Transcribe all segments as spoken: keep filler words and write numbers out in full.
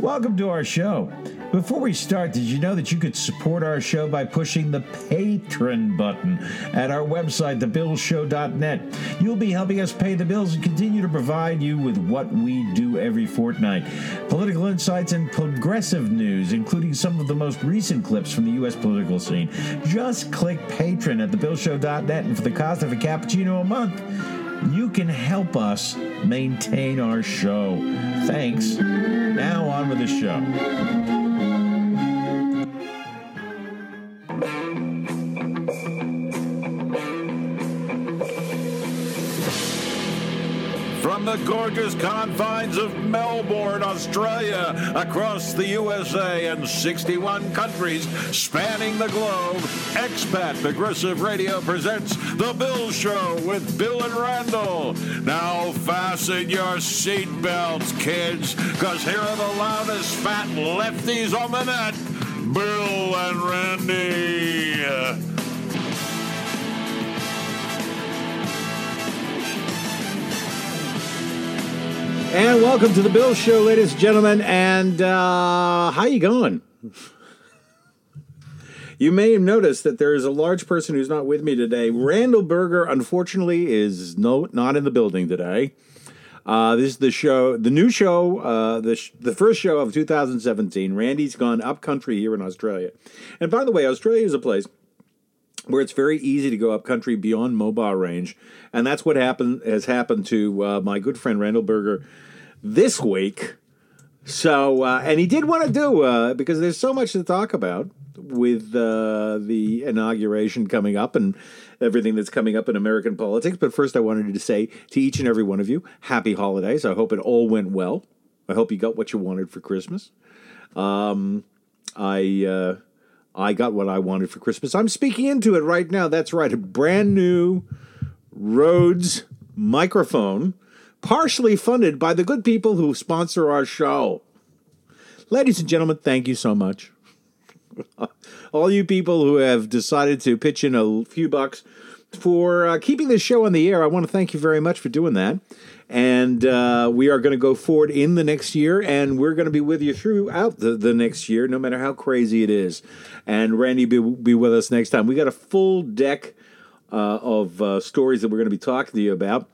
Welcome to our show. Before we start, did you know that you could support our show by pushing the Patron button at our website, the bill show dot net? You'll be helping us pay the bills and continue to provide you with what we do every fortnight. Political insights and progressive news, including some of the most recent clips from the U S political scene. Just click Patron at the bill show dot net, and for the cost of a cappuccino a month, you can help us maintain our show. Thanks. Now on with the show. From the gorgeous confines of Melbourne, Australia, across the U S A and sixty-one countries spanning the globe, Expat Progressive Radio presents The Bill Show with Bill and Randall. Now fasten your seatbelts, kids, because here are the loudest fat lefties on the net, Bill and Randy. And welcome to the Bill Show, ladies and gentlemen. And uh, how you going? You may have noticed that there is a large person who's not with me today. Randall Berger, unfortunately, is no not in the building today. Uh, this is the show, the new show, uh, the sh- the first show of two thousand seventeen. Randy's gone up country here in Australia. And by the way, Australia is a place where it's very easy to go up country beyond mobile range. And that's what happened has happened to uh, my good friend Randall Berger this week. So, uh, and he did want to do, uh, because there's so much to talk about with uh, the inauguration coming up and everything that's coming up in American politics. But first I wanted to say to each and every one of you, happy holidays. I hope it all went well. I hope you got what you wanted for Christmas. Um, I... Uh, I got what I wanted for Christmas. I'm speaking into it right now. That's right. A brand new Rhodes microphone, partially funded by the good people who sponsor our show. Ladies and gentlemen, thank you so much. All you people who have decided to pitch in a few bucks for uh, keeping this show on the air, I want to thank you very much for doing that. And uh, we are going to go forward in the next year, and we're going to be with you throughout the, the next year, no matter how crazy it is. And Randy will be, be with us next time. We got a full deck uh, of uh, stories that we're going to be talking to you about.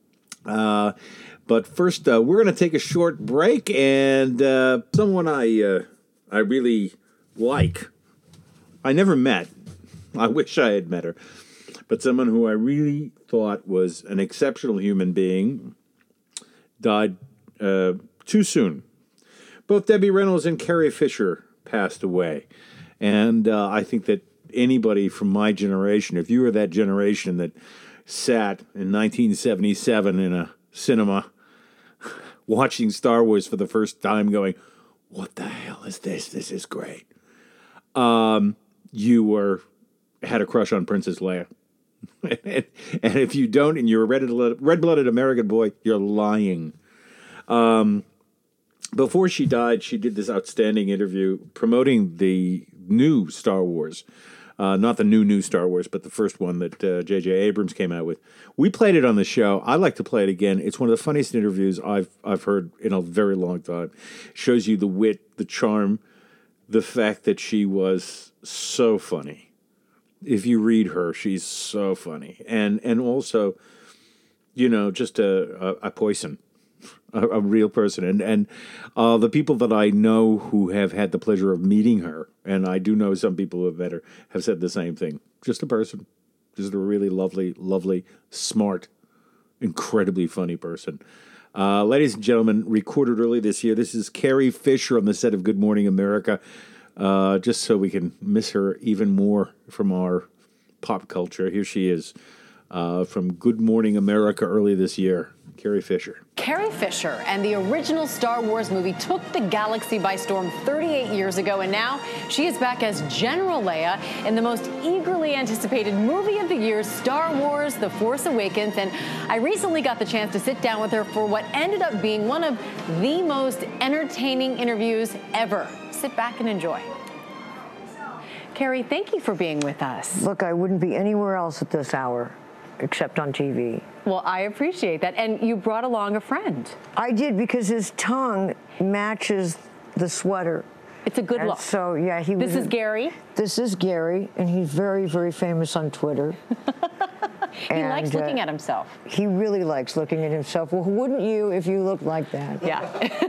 Uh, but first, uh, we're going to take a short break, and uh, someone I uh, I really like, I never met. I wish I had met her. But someone who I really thought was an exceptional human being died uh, too soon. Both Debbie Reynolds and Carrie Fisher passed away. And uh, I think that anybody from my generation, if you were that generation that sat in nineteen seventy-seven in a cinema watching Star Wars for the first time going, what the hell is this? This is great. Um, you were had a crush on Princess Leia. and, and if you don't, and you're a red-blooded, red-blooded American boy, you're lying. Um, before she died, she did this outstanding interview promoting the new Star Wars. Uh, not the new, new Star Wars, but the first one that uh, J J Abrams came out with. We played it on the show. I like to play it again. It's one of the funniest interviews I've I've heard in a very long time. Shows you the wit, the charm, the fact that she was so funny. If you read her, she's so funny. And and also, you know, just a, a, a person, a, a real person. And, and uh, the people that I know who have had the pleasure of meeting her, and I do know some people who have met her, have said the same thing. Just a person. Just a really lovely, lovely, smart, incredibly funny person. Uh, ladies and gentlemen, recorded early this year, this is Carrie Fisher on the set of Good Morning America. Uh, just so we can miss her even more from our pop culture. Here she is uh, from Good Morning America early this year, Carrie Fisher. Carrie Fisher and the original Star Wars movie took the galaxy by storm thirty-eight years ago, and now she is back as General Leia in the most eagerly anticipated movie of the year, Star Wars The Force Awakens. And I recently got the chance to sit down with her for what ended up being one of the most entertaining interviews ever. Sit back and enjoy. Carrie, thank you for being with us. Look, I wouldn't be anywhere else at this hour except on T V. Well, I appreciate that. And you brought along a friend. I did, because his tongue matches the sweater. It's a good And look. So yeah, he was. This is a- Gary. This is Gary, and he's very, very famous on Twitter. He And, likes looking uh, at himself. He really likes looking at himself. Well, wouldn't you if you looked like that? Yeah.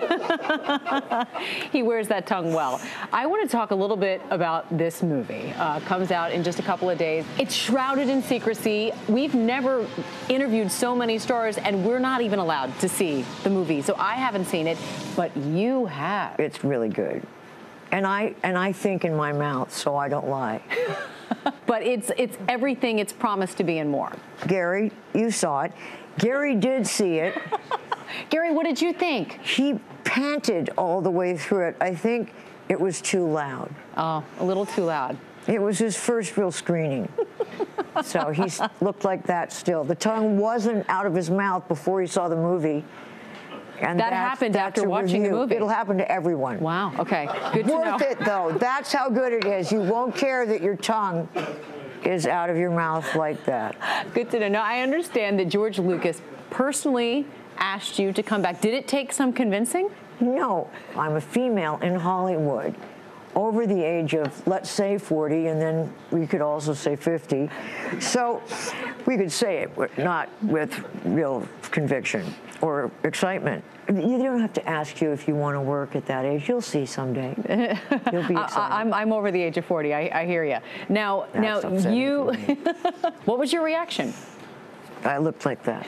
He wears that tongue well. I want to talk a little bit about this movie. Uh, comes out in just a couple of days. It's shrouded in secrecy. We've never interviewed so many stars, and we're not even allowed to see the movie. So I haven't seen it, but you have. It's really good. And I and I think in my mouth, so I don't lie. But it's it's everything it's promised to be and more. Gary, you saw it. Gary did see it. Gary, what did you think? He panted all the way through it. I think it was too loud. Oh, a little too loud. It was his first real screening. So he looked like that still. The tongue wasn't out of his mouth before he saw the movie. And That that's- happened that's after a watching the review. movie. It'll happen to everyone. Wow. Okay. Good to know. Worth it, though. That's how good it is. You won't care that your tongue is out of your mouth like that. Good to know. Now, I understand that George Lucas personally asked you to come back. Did it take some convincing? No, I'm a female in Hollywood, over the age of, let's say, forty, and then we could also say fifty. So we could say it, but not with real conviction or excitement. You don't have to ask you if you want to work at that age. You'll see someday. You'll be excited. I, I'm, I'm over the age of forty. I, I hear you. Now, That's now upsetting you. for What was your reaction? I looked like that.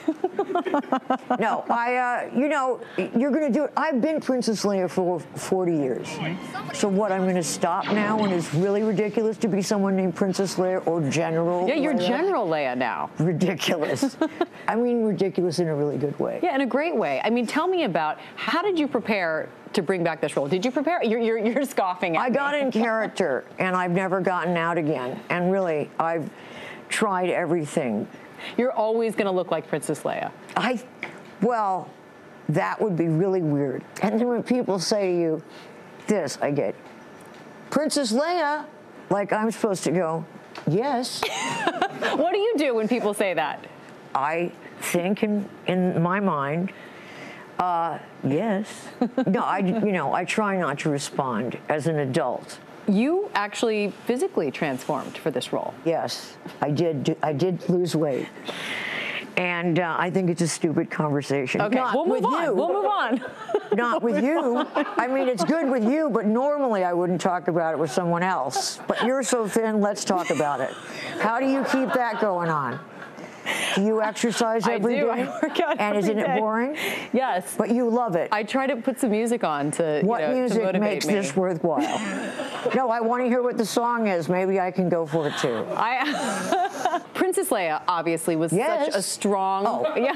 No, I, uh, you know, you're going to do it. I've been Princess Leia for forty years. So what, I'm going to stop now when it's really ridiculous to be someone named Princess Leia or General Yeah, you're Leia? General Leia now. Ridiculous. I mean, ridiculous in a really good way. Yeah, in a great way. I mean, tell me about how did you prepare to bring back this role? Did you prepare? You're, you're, you're scoffing at I me. got in character, and I've never gotten out again. And really, I've tried everything. You're always going to look like Princess Leia. I, well, that would be really weird. And then when people say to you, this, I get, Princess Leia, like I'm supposed to go, yes. What do you do when people say that? I think in, in my mind, uh, yes. No, I, you know, I try not to respond as an adult. You actually physically transformed for this role. Yes, I did. do- I did lose weight, and uh, I think it's a stupid conversation. Okay, Not we'll with move on. you. We'll move on. Not with you. I mean, it's good with you, but normally I wouldn't talk about it with someone else. But you're so thin. Let's talk about it. How do you keep that going on? Do you exercise I every do. day? I work out And every isn't day. it boring? Yes. But you love it. I try to put some music on to, What you know, to music motivate makes me. this worthwhile? No, I want to hear what the song is. Maybe I can go for it too. I, Princess Leia obviously was Yes. such a strong. Oh. Yeah.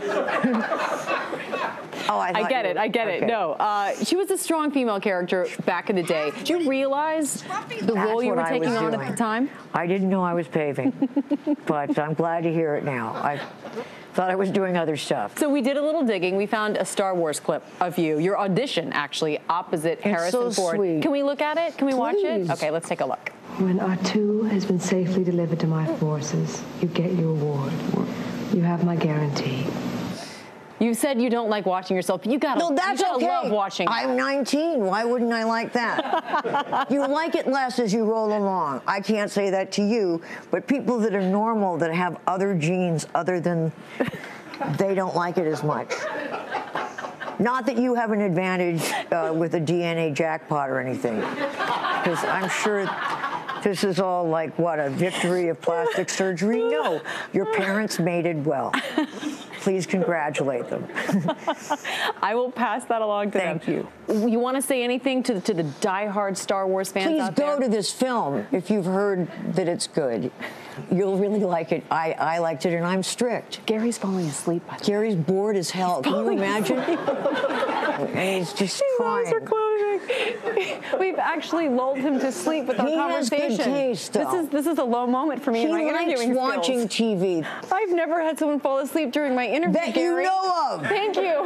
Oh, I, I thought get you it. were- I get it. okay. No, uh, she was a strong female character back in the day. Did you realize the That's role you what were I taking was on doing. at the time? I didn't know I was paving, but I'm glad to hear it now. I thought I was doing other stuff. So we did a little digging. We found a Star Wars clip of you, your audition actually, opposite Harrison so Ford. sweet. Can we look at it? Can we watch it? Please. Okay, let's take a look. When R two has been safely delivered to my forces, you get your award. You have my guarantee. You said you don't like watching yourself, but you gotta, No, that's you gotta okay. love watching. I'm nineteen. Why wouldn't I like that? You like it less as you roll along. I can't say that to you, but people that are normal, that have other genes other than, they don't like it as much. Not that you have an advantage uh, with a D N A jackpot or anything, because I'm sure this is all like, what, a victory of plastic surgery? No, your parents mated well. Please congratulate them. I will pass that along to Thank them. you. You want to say anything to, to the diehard Star Wars fans Please out go there? to this film if you've heard that it's good. You'll really like it. I, I liked it, and I'm strict. Gary's falling asleep. By the way. Gary's bored as hell. Can you imagine? And he's just His eyes trying. are closing. We've actually lulled him to sleep with our He has good conversation. taste, this though. is this is a low moment for me He in my likes interviewing watching skills. T V. I've never had someone fall asleep during my interview. That you Gary. know of. Thank you.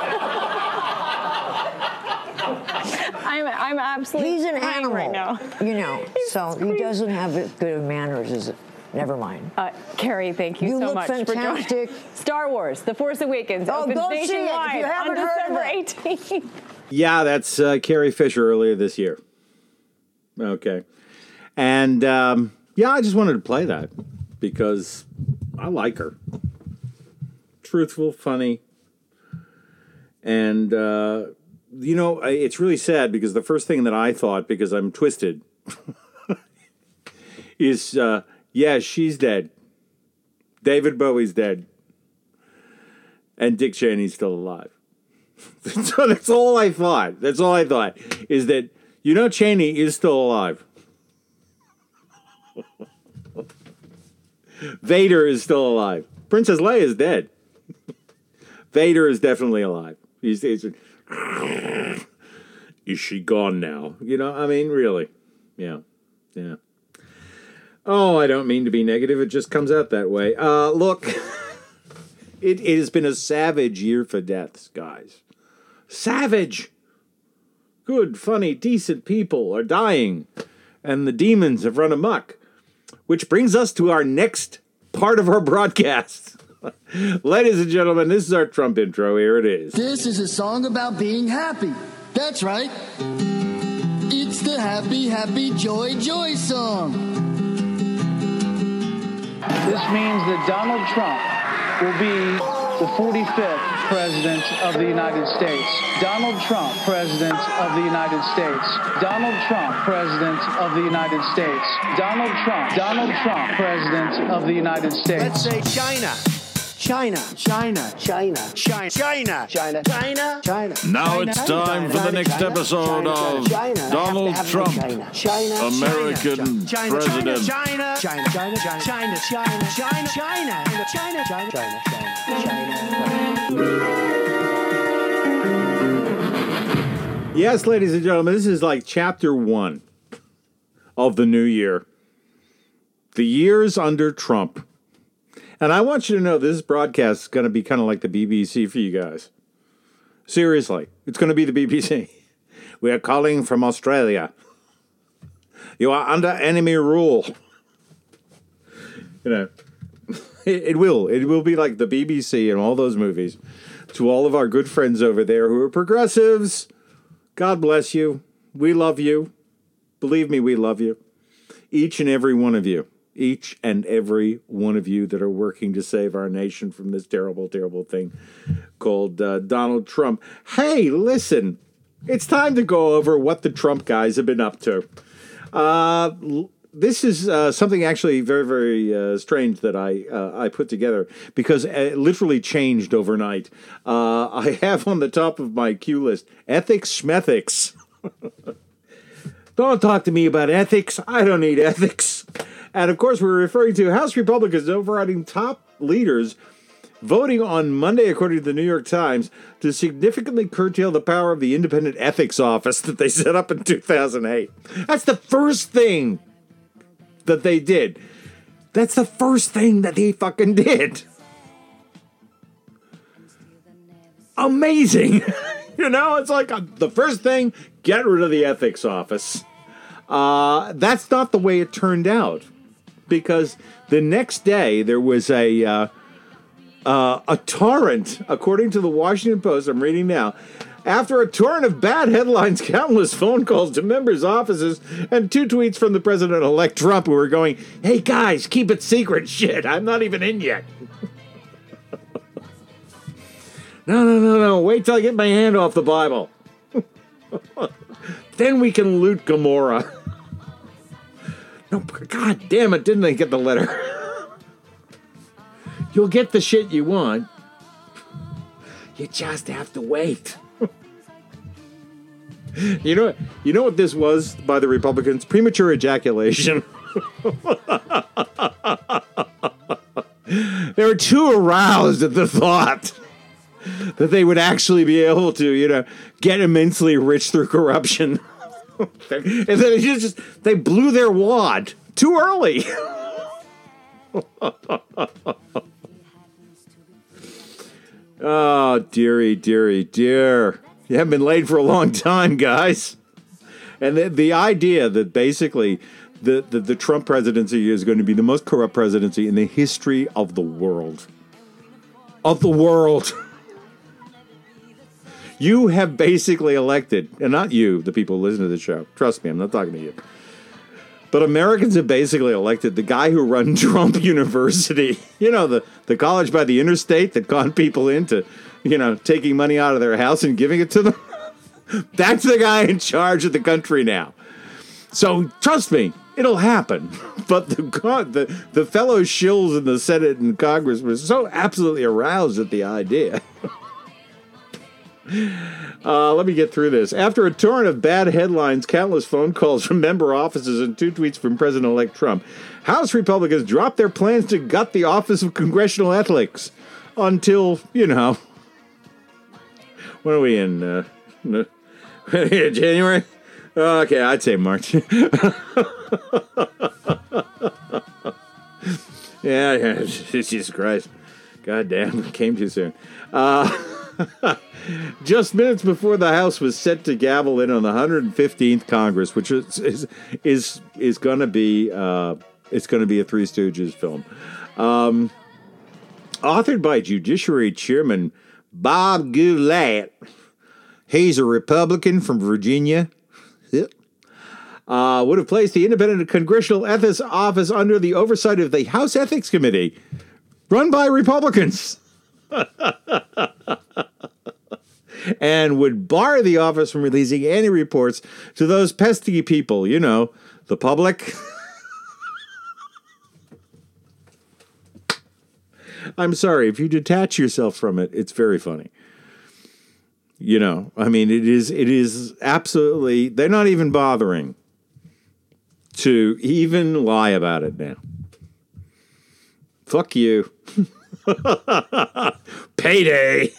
I'm I'm absolutely He's an crying animal right now. You know, so he squeezed. doesn't have as good of manners as Never mind. Uh, Carrie, thank you, You so look much fantastic. for joining. Star Wars: The Force Awakens Oh, opens go see it if you nationwide on haven't heard December of it. eighteenth. Yeah, that's uh, Carrie Fisher earlier this year. Okay. And, um, yeah, I just wanted to play that because I like her. Truthful, funny. And, uh, you know, I- it's really sad because the first thing that I thought, because I'm twisted, is, uh, yeah, she's dead. David Bowie's dead. And Dick Cheney's still alive. So that's all I thought. That's all I thought, is that, you know, Cheney is still alive. Vader is still alive. Princess Leia is dead. Vader is definitely alive. He's, he's is she gone now? You know, I mean, really. Yeah. Yeah. Oh, I don't mean to be negative. It just comes out that way. Uh, look, it, it has been a savage year for deaths, guys. Savage. Good, funny, decent people are dying, and the demons have run amok. Which brings us to our next part of our broadcast. Ladies and gentlemen, this is our Trump intro. Here it is. This is a song about being happy. That's right. It's the Happy, Happy, Joy, Joy song. This means that Donald Trump will be the forty-fifth President of the United States. Donald Trump, President of the United States. Donald Trump, President of the United States. Donald Trump, Donald Trump, President of the United States. Let's say China. China, China, China, China, China, China, China, China. Now it's time for the next episode of Donald Trump, American President. China, China, China, China, China, China, China, China, China, China, China, China, China. Yes, ladies and gentlemen, this is like chapter one of the new year. The years under Trump. And I want you to know this broadcast is going to be kind of like the B B C for you guys. Seriously, it's going to be the B B C. We are calling from Australia. You are under enemy rule. You know, it, it will. It will be like the B B C and all those movies. To all of our good friends over there who are progressives, God bless you. We love you. Believe me, we love you. Each and every one of you. Each and every one of you that are working to save our nation from this terrible, terrible thing called uh, Donald Trump. Hey, listen, it's time to go over what the Trump guys have been up to. Uh, this is uh, something actually very, very uh, strange that I uh, I put together because it literally changed overnight. Uh, I have on the top of my cue list, ethics schmethics. Don't talk to me about ethics. I don't need ethics. And, of course, we're referring to House Republicans overriding top leaders voting on Monday, according to the New York Times, to significantly curtail the power of the Independent Ethics Office that they set up in two thousand eight. That's the first thing that they did. That's the first thing that they fucking did. Amazing. You know, it's like uh, the first thing, get rid of the ethics office. Uh, that's not the way it turned out. Because the next day there was a uh, uh, a torrent, according to the Washington Post, I'm reading now, after a torrent of bad headlines, countless phone calls to members' offices, and two tweets from the president-elect Trump who were going, hey guys, keep it secret, shit, I'm not even in yet. no, no, no, no, wait till I get my hand off the Bible. Then we can loot Gomorrah. No, God damn it, didn't they get the letter? You'll get the shit you want. You just have to wait. You know, you know what this was by the Republicans? Premature ejaculation. They were too aroused at the thought that they would actually be able to, you know, get immensely rich through corruption. And then it just, they blew their wad too early. Oh, dearie, dearie, dear. You haven't been laid for a long time, guys. And the, the idea that basically the, the, the Trump presidency is going to be the most corrupt presidency in the history of the world. Of the world. You have basically elected, and not you, the people who listen to the show. Trust me, I'm not talking to you. But Americans have basically elected the guy who run Trump University. You know, the, the college by the interstate that conned people into, you know, taking money out of their house and giving it to them. That's the guy in charge of the country now. So trust me, it'll happen. But the the, the fellow shills in the Senate and Congress were so absolutely aroused at the idea. Uh, let me get through this. After a torrent of bad headlines, countless phone calls from member offices, and two tweets from President-elect Trump, House Republicans dropped their plans to gut the Office of Congressional Ethics until, you know, when are we in? Uh, January? Okay, I'd say March. yeah, yeah, Jesus Christ. God damn, it came too soon. Uh... Just minutes before the House was set to gavel in on the one hundred fifteenth Congress, which is is is, is going to be uh, it's going to be a Three Stooges film, um, authored by Judiciary Chairman Bob Goulet. He's a Republican from Virginia. Uh, would have placed the Independent Congressional Ethics Office under the oversight of the House Ethics Committee, run by Republicans. And would bar the office from releasing any reports to those pesky people, you know, the public. I'm sorry, if you detach yourself from it, it's very funny. You know, I mean, it is it is absolutely, they're not even bothering to even lie about it now. Fuck you. Payday.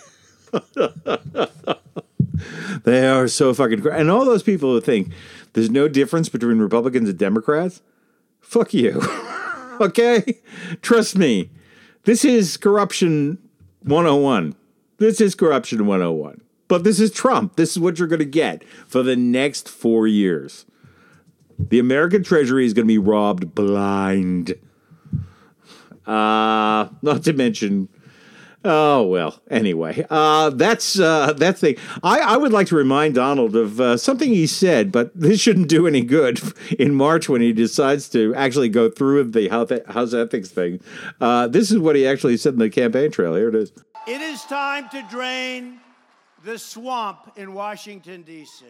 They are so fucking cr- and all those people who think there's no difference between Republicans and Democrats, fuck you. Okay? Trust me. This is corruption one oh one. This is corruption one oh one. But this is Trump. This is what you're going to get for the next four years. The American Treasury is going to be robbed blind. Uh, not to mention... Oh, well, anyway, uh, that's uh, that's the I, I would like to remind Donald of uh, something he said, but this shouldn't do any good in March when he decides to actually go through with the House ethics thing. Uh, this is what he actually said in the campaign trail. Here it is. It is time to drain the swamp in Washington, D C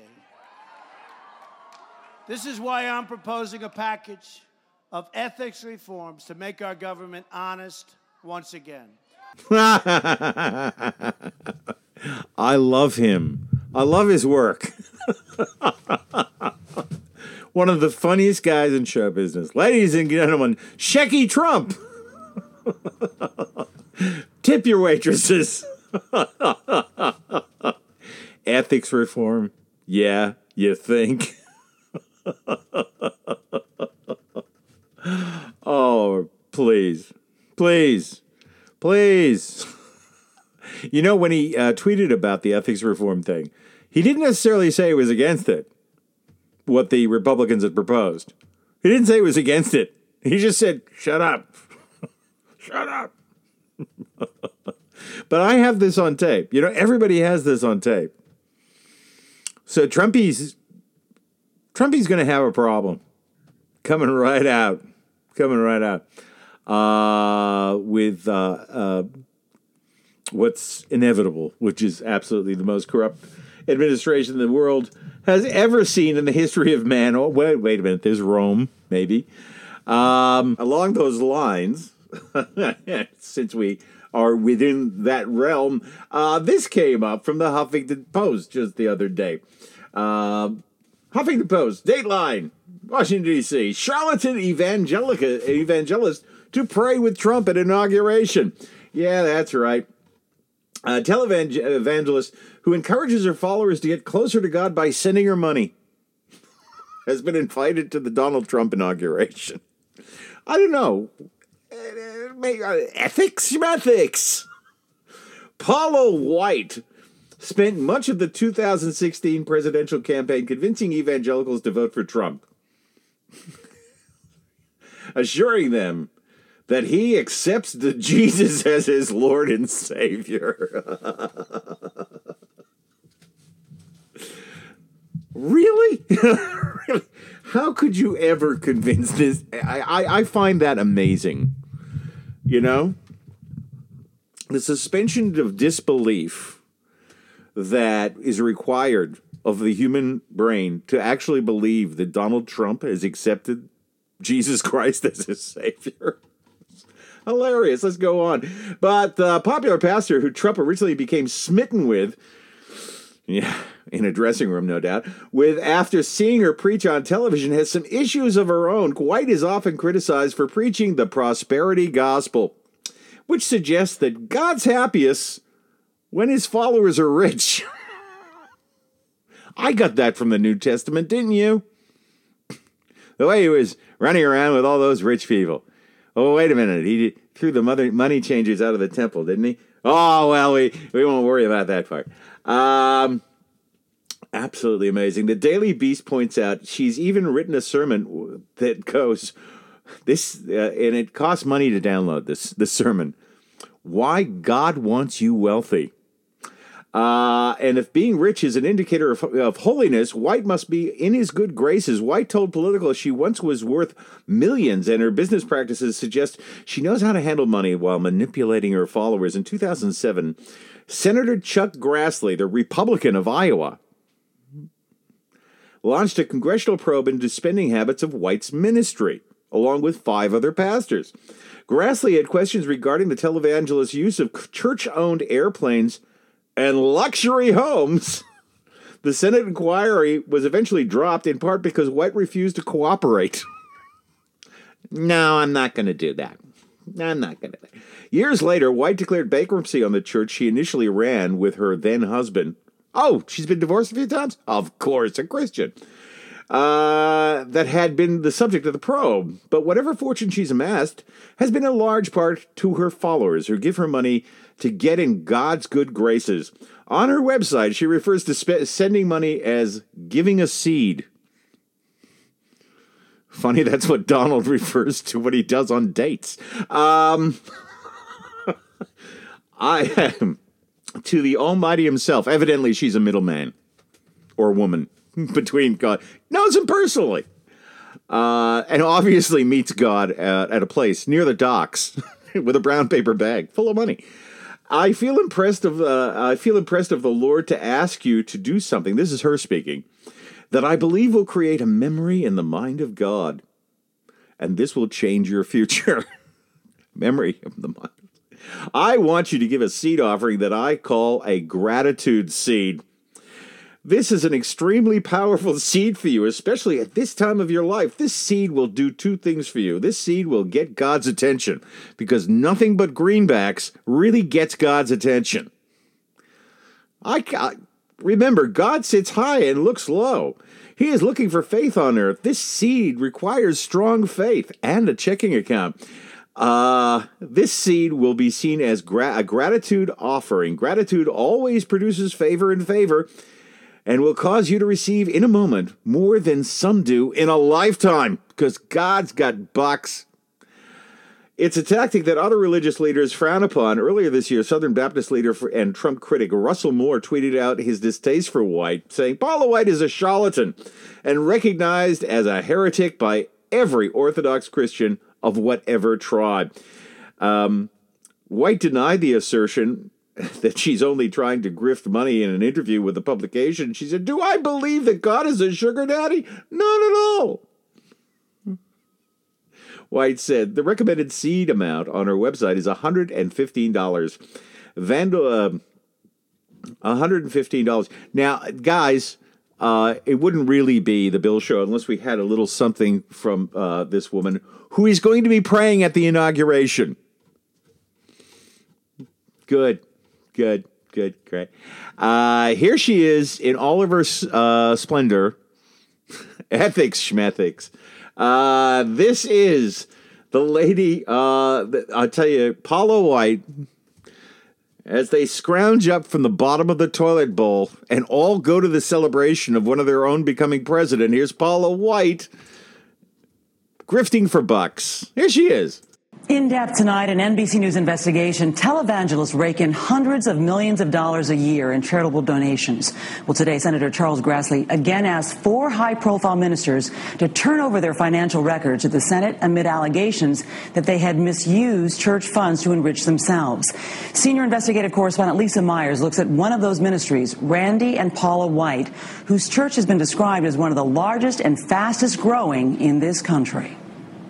This is why I'm proposing a package of ethics reforms to make our government honest once again. I love him. I love his work. One of the funniest guys in show business. Ladies and gentlemen, Shecky Trump. Tip your waitresses. Ethics reform. Yeah, you think? Oh, please. Please. Please. You know, when he uh, tweeted about the ethics reform thing, he didn't necessarily say he was against it, what the Republicans had proposed. He didn't say he was against it. He just said, shut up. Shut up. But I have this on tape. You know, everybody has this on tape. So Trumpy's, Trumpy's going to have a problem. Coming right out. Coming right out. Uh, with uh, uh, what's inevitable, which is absolutely the most corrupt administration the world has ever seen in the history of man. Oh, wait, wait a minute. There's Rome, maybe. Um, along those lines, since we are within that realm, uh, this came up from the Huffington Post just the other day. Uh, Huffington Post, Dateline, Washington, D C Charlatan evangelica, evangelist to pray with Trump at inauguration. Yeah, that's right. A televangelist who encourages her followers to get closer to God by sending her money has been invited to the Donald Trump inauguration. I don't know. Ethics, ethics. Paula White spent much of the two thousand sixteen presidential campaign convincing evangelicals to vote for Trump. assuring them that he accepts the Jesus as his Lord and Savior. Really? Really? How could you ever convince this? I, I, I find that amazing. You know? The suspension of disbelief that is required of the human brain to actually believe that Donald Trump has accepted Jesus Christ as his Savior. Hilarious. Let's go on. But the popular pastor who Trump originally became smitten with, yeah, in a dressing room, no doubt, with after seeing her preach on television, has some issues of her own. White is often criticized for preaching the prosperity gospel, which suggests that God's happiest when his followers are rich. I got that from the New Testament, didn't you? The way he was running around with all those rich people. Oh, wait a minute. He threw the mother money changers out of the temple, didn't he? Oh, well, we, we won't worry about that part. Um, absolutely amazing. The Daily Beast points out she's even written a sermon that goes, this, uh, and it costs money to download this, this sermon. Why God Wants You Wealthy. Uh, and if being rich is an indicator of, of holiness, White must be in his good graces. White told Politico she once was worth millions, and her business practices suggest she knows how to handle money while manipulating her followers. In two thousand seven, Senator Chuck Grassley, the Republican of Iowa, launched a congressional probe into spending habits of White's ministry, along with five other pastors. Grassley had questions regarding the televangelist's use of church-owned airplanes and luxury homes. The Senate inquiry was eventually dropped in part because White refused to cooperate. No, I'm not going to do that. I'm not going to. Years later, White declared bankruptcy on the church she initially ran with her then husband. Oh, she's been divorced a few times? Of course, a Christian. Uh, that had been the subject of the probe. But whatever fortune she's amassed has been in large part to her followers who give her money to get in God's good graces. On her website, she refers to spe- sending money as giving a seed. Funny, that's what Donald refers to when he does on dates. Um, I am to the Almighty himself. Evidently, she's a middleman or woman between God. Knows him personally. Uh, and obviously meets God at, at a place near the docks with a brown paper bag full of money. I feel impressed of uh, I feel impressed of the Lord to ask you to do something. This is her speaking. That I believe will create a memory in the mind of God, and this will change your future. Memory of the mind. I want you to give a seed offering that I call a gratitude seed. This is an extremely powerful seed for you, especially at this time of your life. This seed will do two things for you. This seed will get God's attention because nothing but greenbacks really gets God's attention. I, I remember, God sits high and looks low. He is looking for faith on earth. This seed requires strong faith and a checking account. Uh, this seed will be seen as gra- a gratitude offering. Gratitude always produces favor and favor, and will cause you to receive in a moment more than some do in a lifetime, because God's got bucks. It's a tactic that other religious leaders frown upon. Earlier this year, Southern Baptist leader and Trump critic Russell Moore tweeted out his distaste for White, saying Paula White is a charlatan and recognized as a heretic by every Orthodox Christian of whatever tribe. Um, White denied the assertion that she's only trying to grift money in an interview with the publication. She said, do I believe that God is a sugar daddy? Not at all. White said the recommended seed amount on her website is one hundred fifteen dollars. Vandal, uh, one hundred fifteen dollars. Now, guys, uh, it wouldn't really be the Bill Show unless we had a little something from uh, this woman who is going to be praying at the inauguration. Good. Good, good, great. Uh, here she is in all of her uh, splendor. Ethics, schmethics. Uh, this is the lady, uh, I'll tell you, Paula White, as they scrounge up from the bottom of the toilet bowl and all go to the celebration of one of their own becoming president. Here's Paula White grifting for bucks. Here she is. In depth tonight, an N B C News investigation. Televangelists rake in hundreds of millions of dollars a year in charitable donations. Well, today, Senator Charles Grassley again asked four high-profile ministers to turn over their financial records to the Senate amid allegations that they had misused church funds to enrich themselves. Senior investigative correspondent Lisa Myers looks at one of those ministries, Randy and Paula White, whose church has been described as one of the largest and fastest growing in this country.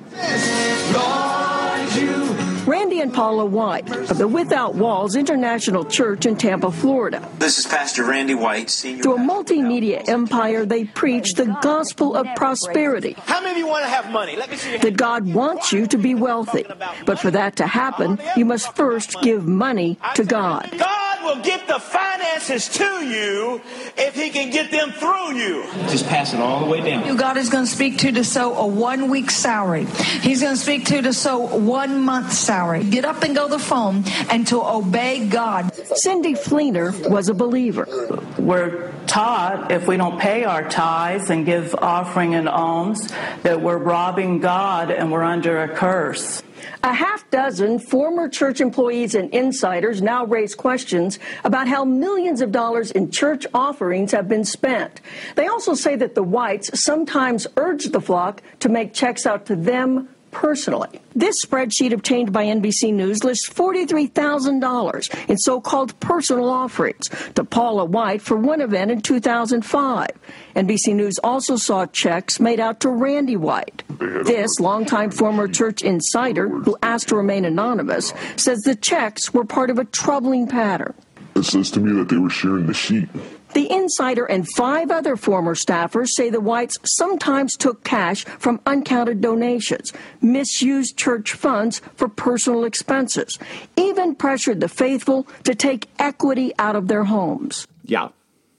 Randy and Paula White of the Without Walls International Church in Tampa, Florida. This is Pastor Randy White, senior. Through a multimedia empire, they preach the gospel of prosperity. How many of you want to have money? Let me see your hand. That God wants you to be wealthy. But for that to happen, you must first give money to God. God will get the finances to you if he can get them through you. Just pass it all the way down. God is going to speak to to sow a one-week salary. He's going to speak to to sow one month salary. Get up and go to the phone and to obey God. Cindy Fleener was a believer. We're taught if we don't pay our tithes and give offering and alms that we're robbing God and we're under a curse. A half dozen former church employees and insiders now raise questions about how millions of dollars in church offerings have been spent. They also say that the Whites sometimes urge the flock to make checks out to them personally. This spreadsheet obtained by N B C News lists forty-three thousand dollars in so-called personal offerings to Paula White for one event in two thousand five. N B C News also saw checks made out to Randy White. This longtime former church insider, who asked to remain anonymous, says the checks were part of a troubling pattern. It says to me that they were sharing the sheet. The insider and five other former staffers say the Whites sometimes took cash from uncounted donations, misused church funds for personal expenses, even pressured the faithful to take equity out of their homes. Yeah.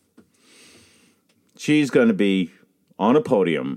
She's going to be on a podium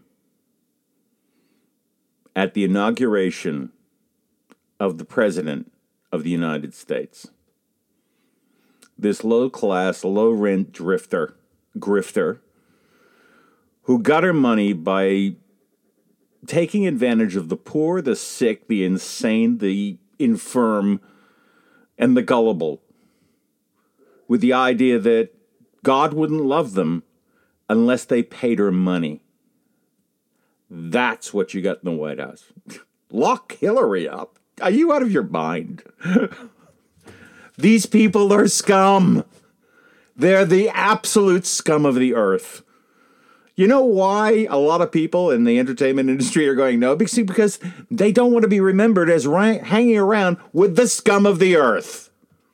at the inauguration of the President of the United States. This low-class, low-rent drifter, grifter, who got her money by taking advantage of the poor, the sick, the insane, the infirm, and the gullible, with the idea that God wouldn't love them unless they paid her money. That's what you got in the White House. Lock Hillary up. Are you out of your mind? These people are scum. They're the absolute scum of the earth. You know why a lot of people in the entertainment industry are going no? Because they don't want to be remembered as ra- hanging around with the scum of the earth.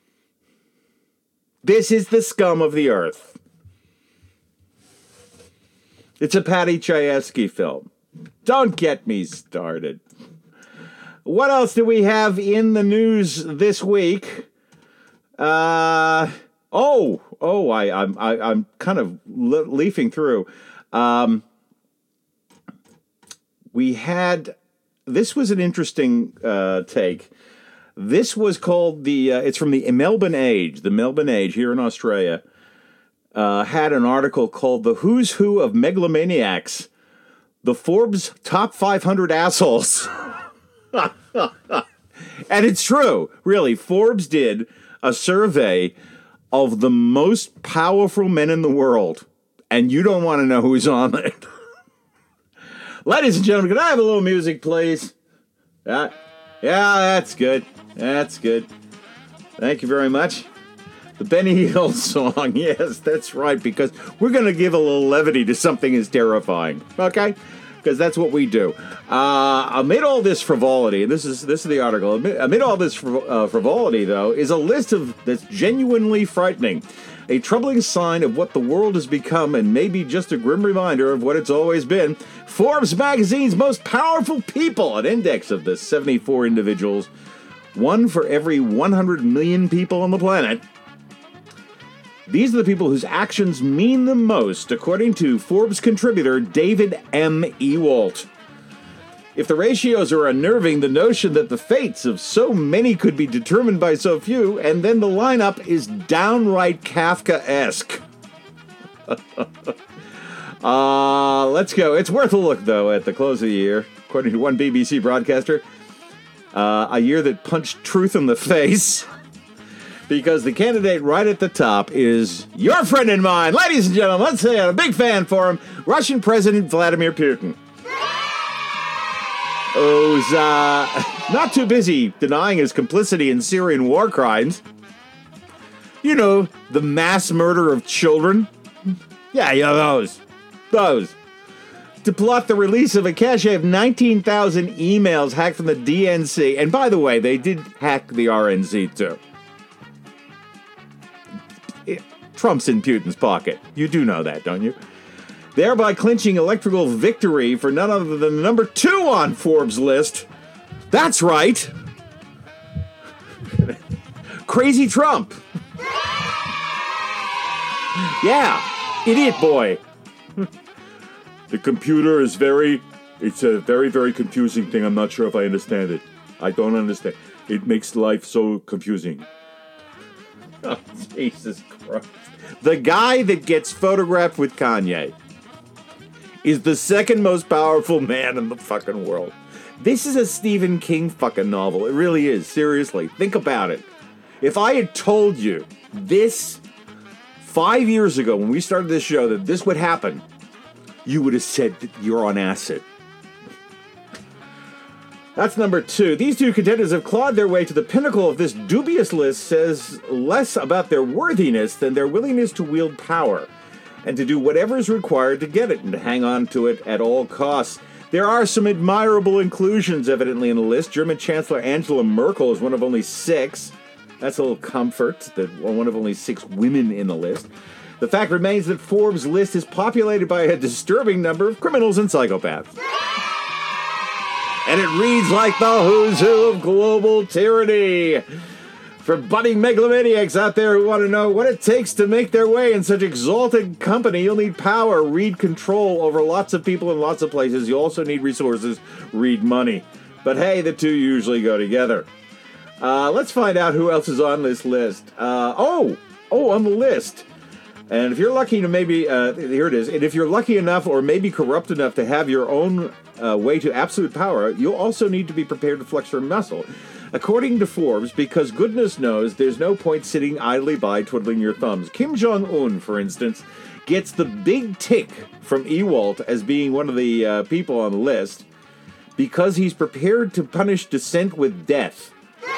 This is the scum of the earth. It's a Patty Chayefsky film. Don't get me started. What else do we have in the news this week? Uh oh oh I I'm I, I'm kind of le- leafing through. Um, we had this was an interesting uh, take. This was called the. Uh, it's from the Melbourne Age. The Melbourne Age here in Australia uh, had an article called "The Who's Who of Megalomaniacs: The Forbes Top five hundred Assholes." And it's true, really. Forbes did a survey of the most powerful men in the world, and you don't want to know who's on it. Ladies and gentlemen, can I have a little music, please? Yeah, yeah, that's good. That's good. Thank you very much. The Benny Hill song, yes, that's right, because we're going to give a little levity to something as terrifying, okay? Because that's what we do. Uh, amid all this frivolity, and this is this is the article, amid, amid all this fr- uh, frivolity, though, is a list of that's genuinely frightening. A troubling sign of what the world has become, and maybe just a grim reminder of what it's always been. Forbes magazine's most powerful people, an index of the seventy-four individuals, one for every one hundred million people on the planet. These are the people whose actions mean the most, according to Forbes contributor David M. Ewalt. If the ratios are unnerving, the notion that the fates of so many could be determined by so few, and then the lineup is downright Kafka-esque. uh, let's go. It's worth a look, though, at the close of the year. according to one B B C broadcaster. Uh, a year that punched truth in the face. Because the candidate right at the top is your friend and mine. Ladies and gentlemen, let's say I'm a big fan for him. Russian President Vladimir Putin. Who's uh, not too busy denying his complicity in Syrian war crimes. You know, the mass murder of children. Yeah, yeah, those. Those. To plot the release of a cache of nineteen thousand emails hacked from the D N C. And by the way, they did hack the R N C too. It, Trump's in Putin's pocket. You do know that, don't you? Thereby clinching electoral victory for none other than number two on Forbes' list. That's right. Crazy Trump. Yeah, idiot boy. The computer is very, it's a very, very confusing thing. I'm not sure if I understand it. I don't understand. It makes life so confusing. Oh, Jesus Christ. The guy that gets photographed with Kanye is the second most powerful man in the fucking world. This is a Stephen King fucking novel. It really is. Seriously. Think about it. If I had told you this five years ago when we started this show that this would happen, you would have said that you're on acid. That's number two. These two contenders have clawed their way to the pinnacle of this dubious list, says less about their worthiness than their willingness to wield power and to do whatever is required to get it and to hang on to it at all costs. There are some admirable inclusions, evidently, in the list. German Chancellor Angela Merkel is one of only six. That's a little comfort, that one of only six women in the list. The fact remains that Forbes' list is populated by a disturbing number of criminals and psychopaths. And it reads like the who's who of global tyranny. For budding megalomaniacs out there who want to know what it takes to make their way in such exalted company, you'll need power, read control over lots of people in lots of places. You also need resources, read money. But hey, the two usually go together. Uh, let's find out who else is on this list. Uh, oh, oh, on the list. And if you're lucky to maybe, uh, here it is, and if you're lucky enough or maybe corrupt enough to have your own uh, way to absolute power, you'll also need to be prepared to flex your muscle. According to Forbes, because goodness knows there's no point sitting idly by twiddling your thumbs. Kim Jong-un, for instance, gets the big tick from Ewalt as being one of the uh, people on the list because he's prepared to punish dissent with death.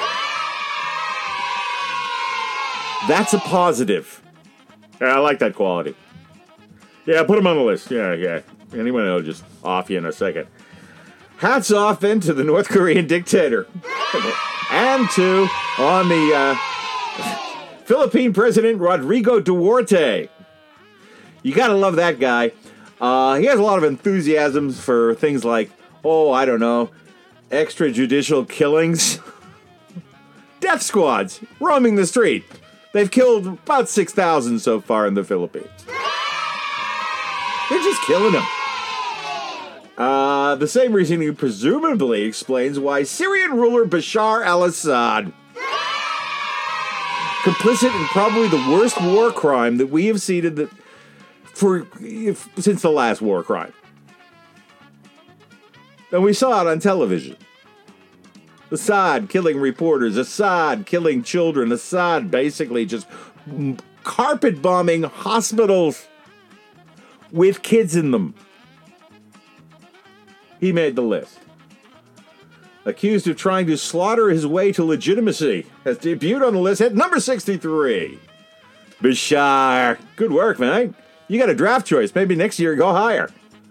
That's a positive. Yeah, I like that quality. Yeah, put him on the list. Yeah, yeah. Anyone will just off you in a second. Hats off then to the North Korean dictator. And to, on the uh, Philippine President Rodrigo Duterte. You gotta love that guy. Uh, he has a lot of enthusiasms for things like, oh, I don't know, extrajudicial killings. Death squads roaming the street. They've killed about six thousand so far in the Philippines. They're just killing them. Uh, the same reasoning presumably explains why Syrian ruler Bashar al-Assad, complicit in probably the worst war crime that we have seen in the, for, if, since the last war crime. And we saw it on television. Assad killing reporters, Assad killing children, Assad basically just carpet bombing hospitals with kids in them. He made the list. Accused of trying to slaughter his way to legitimacy, has debuted on the list at number sixty-three. Bashar. Good work, man. You got a draft choice. Maybe next year go higher.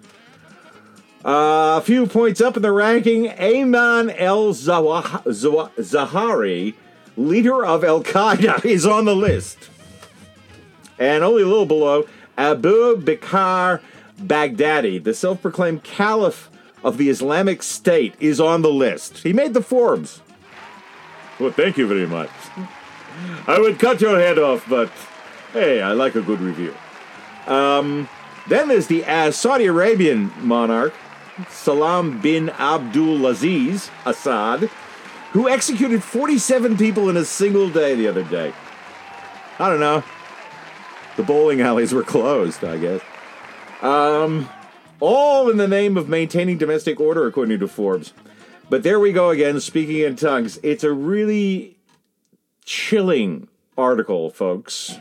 Uh, a few points up in the ranking, Ayman el-Zawahiri, leader of Al-Qaeda, is on the list. And only a little below, Abu Bakr Baghdadi, the self-proclaimed caliph of the Islamic State, is on the list. He made the Forbes. Well, thank you very much. I would cut your head off, but hey, I like a good review. Um, then there's the uh, Saudi Arabian monarch, Salam bin Abdulaziz Assad, who executed forty-seven people in a single day the other day. I don't know. The bowling alleys were closed, I guess. Um, All in the name of maintaining domestic order, according to Forbes. But there we go again, speaking in tongues. It's a really chilling article, folks.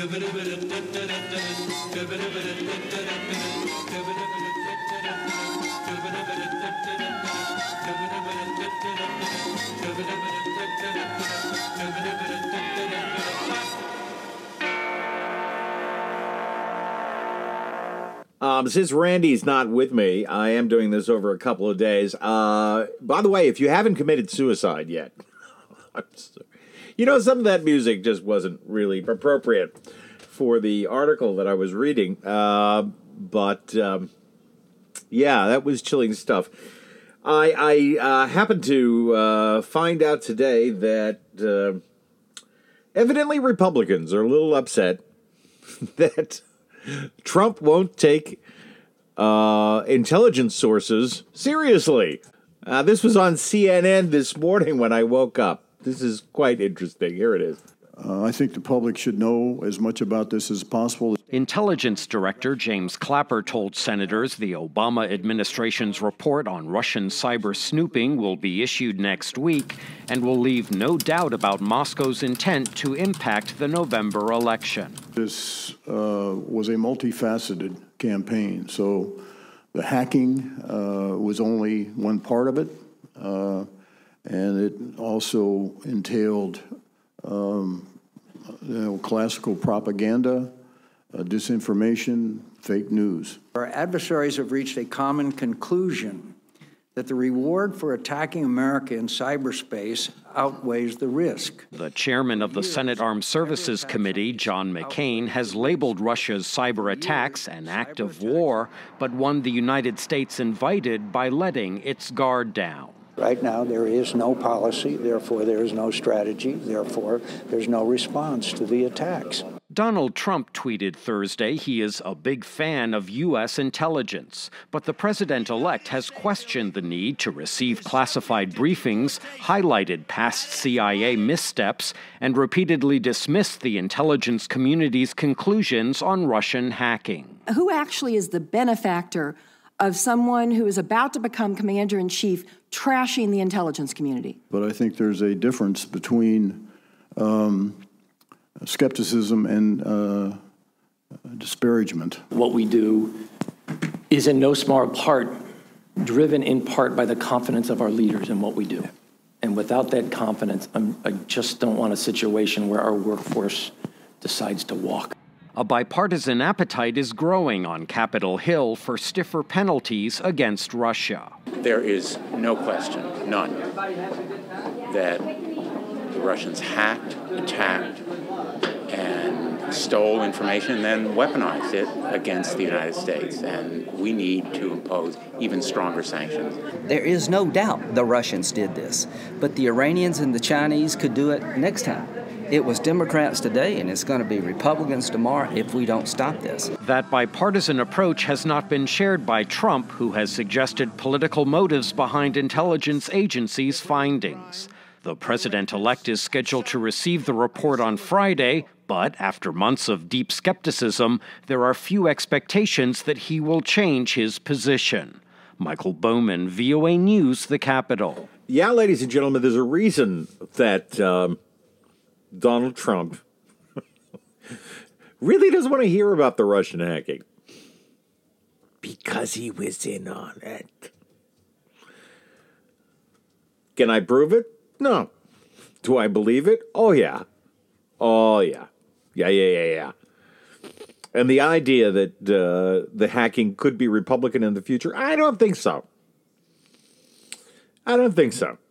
Um, since Randy's not with me, I am doing this over a couple of days. Uh, by the way, if you haven't committed suicide yet, I'm sorry. You know, some of that music just wasn't really appropriate for the article that I was reading. Uh, but, um, yeah, that was chilling stuff. I, I uh, happened to uh, find out today that uh, evidently Republicans are a little upset that Trump won't take uh, intelligence sources seriously. Uh, this was on C N N this morning when I woke up. This is quite interesting. Here it is. Uh, I think the public should know as much about this as possible. Intelligence Director James Clapper told senators the Obama administration's report on Russian cyber snooping will be issued next week and will leave no doubt about Moscow's intent to impact the November election. This uh, was a multifaceted campaign, so the hacking uh, was only one part of it, uh, and it also entailed um, you know, classical propaganda, uh, disinformation, fake news. Our adversaries have reached a common conclusion that the reward for attacking America in cyberspace outweighs the risk. The chairman of the Senate Armed Services Committee, John McCain, has labeled Russia's cyber attacks an act of war, but one the United States invited by letting its guard down. Right now, there is no policy, therefore there is no strategy, therefore there's no response to the attacks. Donald Trump tweeted Thursday he is a big fan of U S intelligence, but the president-elect has questioned the need to receive classified briefings, highlighted past C I A missteps, and repeatedly dismissed the intelligence community's conclusions on Russian hacking. Who actually is the benefactor of someone who is about to become commander-in-chief trashing the intelligence community? But I think there's a difference between um, skepticism and uh, disparagement. What we do is in no small part driven in part by the confidence of our leaders in what we do. And without that confidence, I'm, I just don't want a situation where our workforce decides to walk. A bipartisan appetite is growing on Capitol Hill for stiffer penalties against Russia. There is no question, none, that the Russians hacked, attacked, and stole information and then weaponized it against the United States. And we need to impose even stronger sanctions. There is no doubt the Russians did this, but the Iranians and the Chinese could do it next time. It was Democrats today, and it's going to be Republicans tomorrow if we don't stop this. That bipartisan approach has not been shared by Trump, who has suggested political motives behind intelligence agencies' findings. The president-elect is scheduled to receive the report on Friday, but after months of deep skepticism, there are few expectations that he will change his position. Michael Bowman, V O A News, the Capitol. Yeah, ladies and gentlemen, there's a reason that um, Donald Trump really doesn't want to hear about the Russian hacking. Because he was in on it. Can I prove it? No. Do I believe it? Oh, yeah. Oh, yeah. Yeah, yeah, yeah, yeah. And the idea that uh, the hacking could be Republican in the future, I don't think so. I don't think so.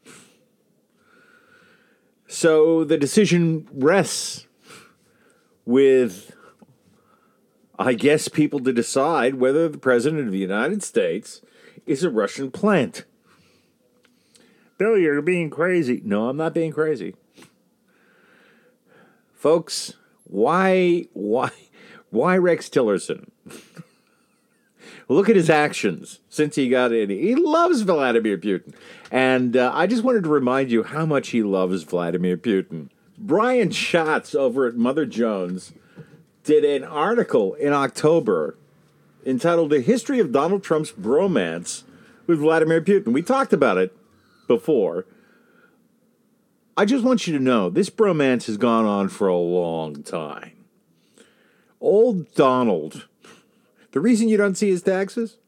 So the decision rests with, I guess, people to decide whether the President of the United States is a Russian plant. Bill, you're being crazy. No, I'm not being crazy. Folks, why, why, why Rex Tillerson? Look at his actions since he got in. He loves Vladimir Putin. And uh, I just wanted to remind you how much he loves Vladimir Putin. Brian Schatz over at Mother Jones did an article in October entitled The History of Donald Trump's Bromance with Vladimir Putin. We talked about it before. I just want you to know, this bromance has gone on for a long time. Old Donald, the reason you don't see his taxes?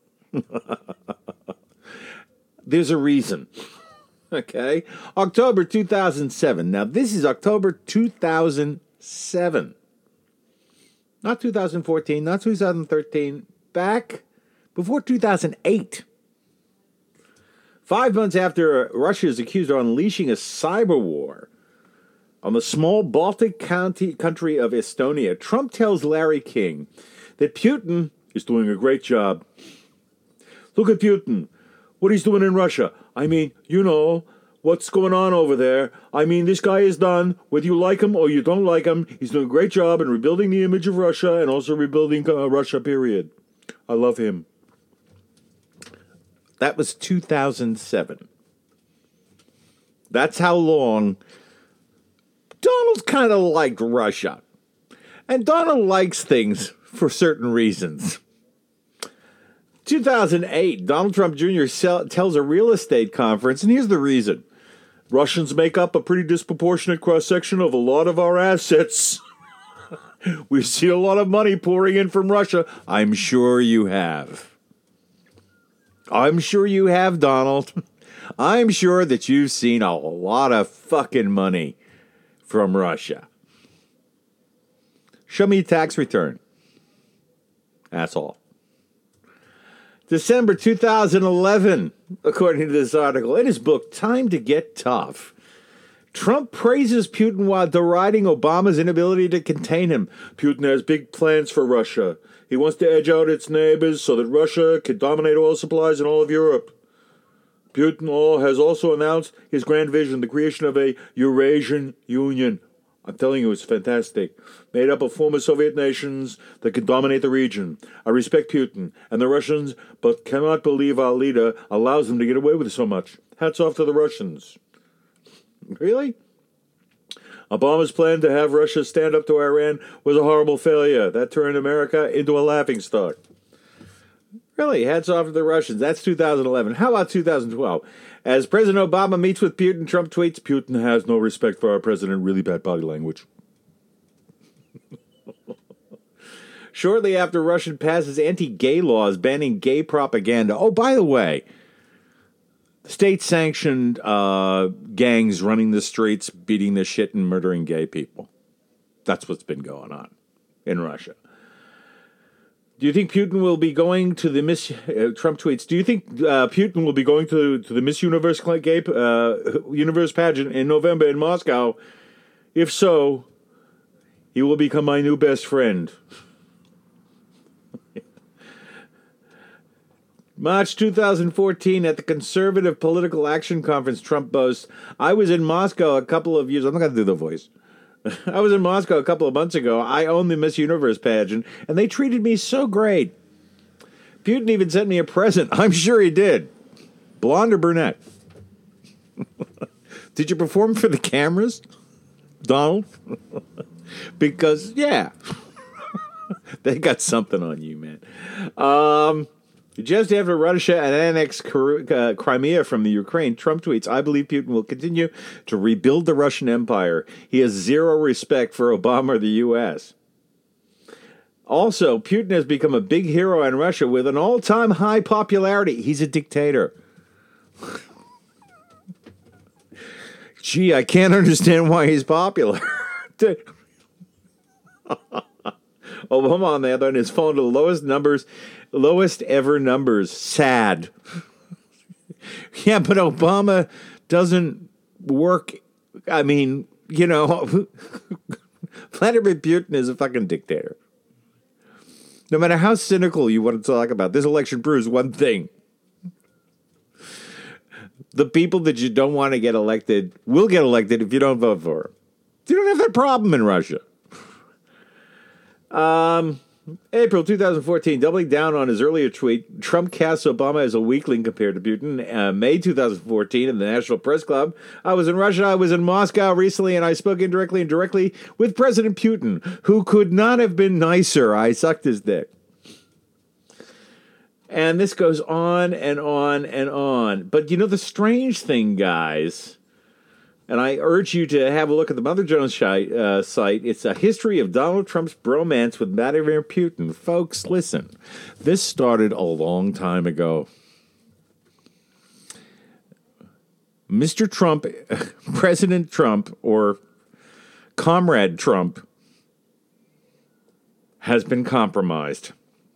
There's a reason. Okay? October two thousand seven. Now, this is October two thousand seven. Not two thousand fourteen, not two thousand thirteen, back before two thousand eight. Five months after Russia is accused of unleashing a cyber war on the small Baltic county country of Estonia, Trump tells Larry King that Putin is doing a great job. Look at Putin, what he's doing in Russia. I mean, you know, what's going on over there. I mean, this guy is done, whether you like him or you don't like him. He's doing a great job in rebuilding the image of Russia and also rebuilding uh, Russia, period. I love him. That was two thousand seven. That's how long Donald kind of liked Russia. And Donald likes things for certain reasons. two thousand eight, Donald Trump Junior sell, tells a real estate conference, and here's the reason. Russians make up a pretty disproportionate cross-section of a lot of our assets. We've seen a lot of money pouring in from Russia. I'm sure you have. I'm sure you have, Donald. I'm sure that you've seen a lot of fucking money from Russia. Show me a tax return. That's all. December two thousand eleven, according to this article, in his book, Time to Get Tough, Trump praises Putin while deriding Obama's inability to contain him. Putin has big plans for Russia. He wants to edge out its neighbors so that Russia can dominate oil supplies in all of Europe. Putin has also announced his grand vision, the creation of a Eurasian Union. I'm telling you, it's fantastic. Made up of former Soviet nations that can dominate the region. I respect Putin and the Russians, but cannot believe our leader allows them to get away with so much. Hats off to the Russians. Really? Obama's plan to have Russia stand up to Iran was a horrible failure. That turned America into a laughingstock. Really, hats off to the Russians. That's two thousand eleven. How about two thousand twelve? As President Obama meets with Putin, Trump tweets, Putin has no respect for our president. Really bad body language. Shortly after Russia passes anti-gay laws banning gay propaganda. Oh, by the way, state-sanctioned uh, gangs running the streets, beating the shit and murdering gay people. That's what's been going on in Russia. Do you think Putin will be going to the Miss... Uh, Trump tweets, do you think uh, Putin will be going to, to the Miss Universe gay, uh, Universe pageant in November in Moscow? If so, he will become my new best friend. March two thousand fourteen, at the Conservative Political Action Conference, Trump boasts, I was in Moscow a couple of years... I'm not going to do the voice. I was in Moscow a couple of months ago. I own the Miss Universe pageant, and they treated me so great. Putin even sent me a present. I'm sure he did. Blonde or brunette? Did you perform for the cameras, Donald? Because, yeah. They got something on you, man. Um... Just after Russia annexed uh, Crimea from the Ukraine, Trump tweets, I believe Putin will continue to rebuild the Russian Empire. He has zero respect for Obama or the U S. Also, Putin has become a big hero in Russia with an all-time high popularity. He's a dictator. Gee, I can't understand why he's popular. Obama, on the other hand, has fallen to the lowest numbers Lowest ever numbers. Sad. Yeah, but Obama doesn't work. I mean, you know, Vladimir Putin is a fucking dictator. No matter how cynical you want to talk about, this election proves one thing. The people that you don't want to get elected will get elected if you don't vote for them. You don't have that problem in Russia. Um... April two thousand fourteen, doubling down on his earlier tweet, Trump casts Obama as a weakling compared to Putin. Uh, May two thousand fourteen, in the National Press Club, I was in Russia, I was in Moscow recently, and I spoke indirectly and directly with President Putin, who could not have been nicer. I sucked his dick. And this goes on and on and on. But you know the strange thing, guys, and I urge you to have a look at the Mother Jones shi- uh, site. It's a history of Donald Trump's bromance with Vladimir Putin. Folks, listen. This started a long time ago. Mister Trump, President Trump, or Comrade Trump, has been compromised.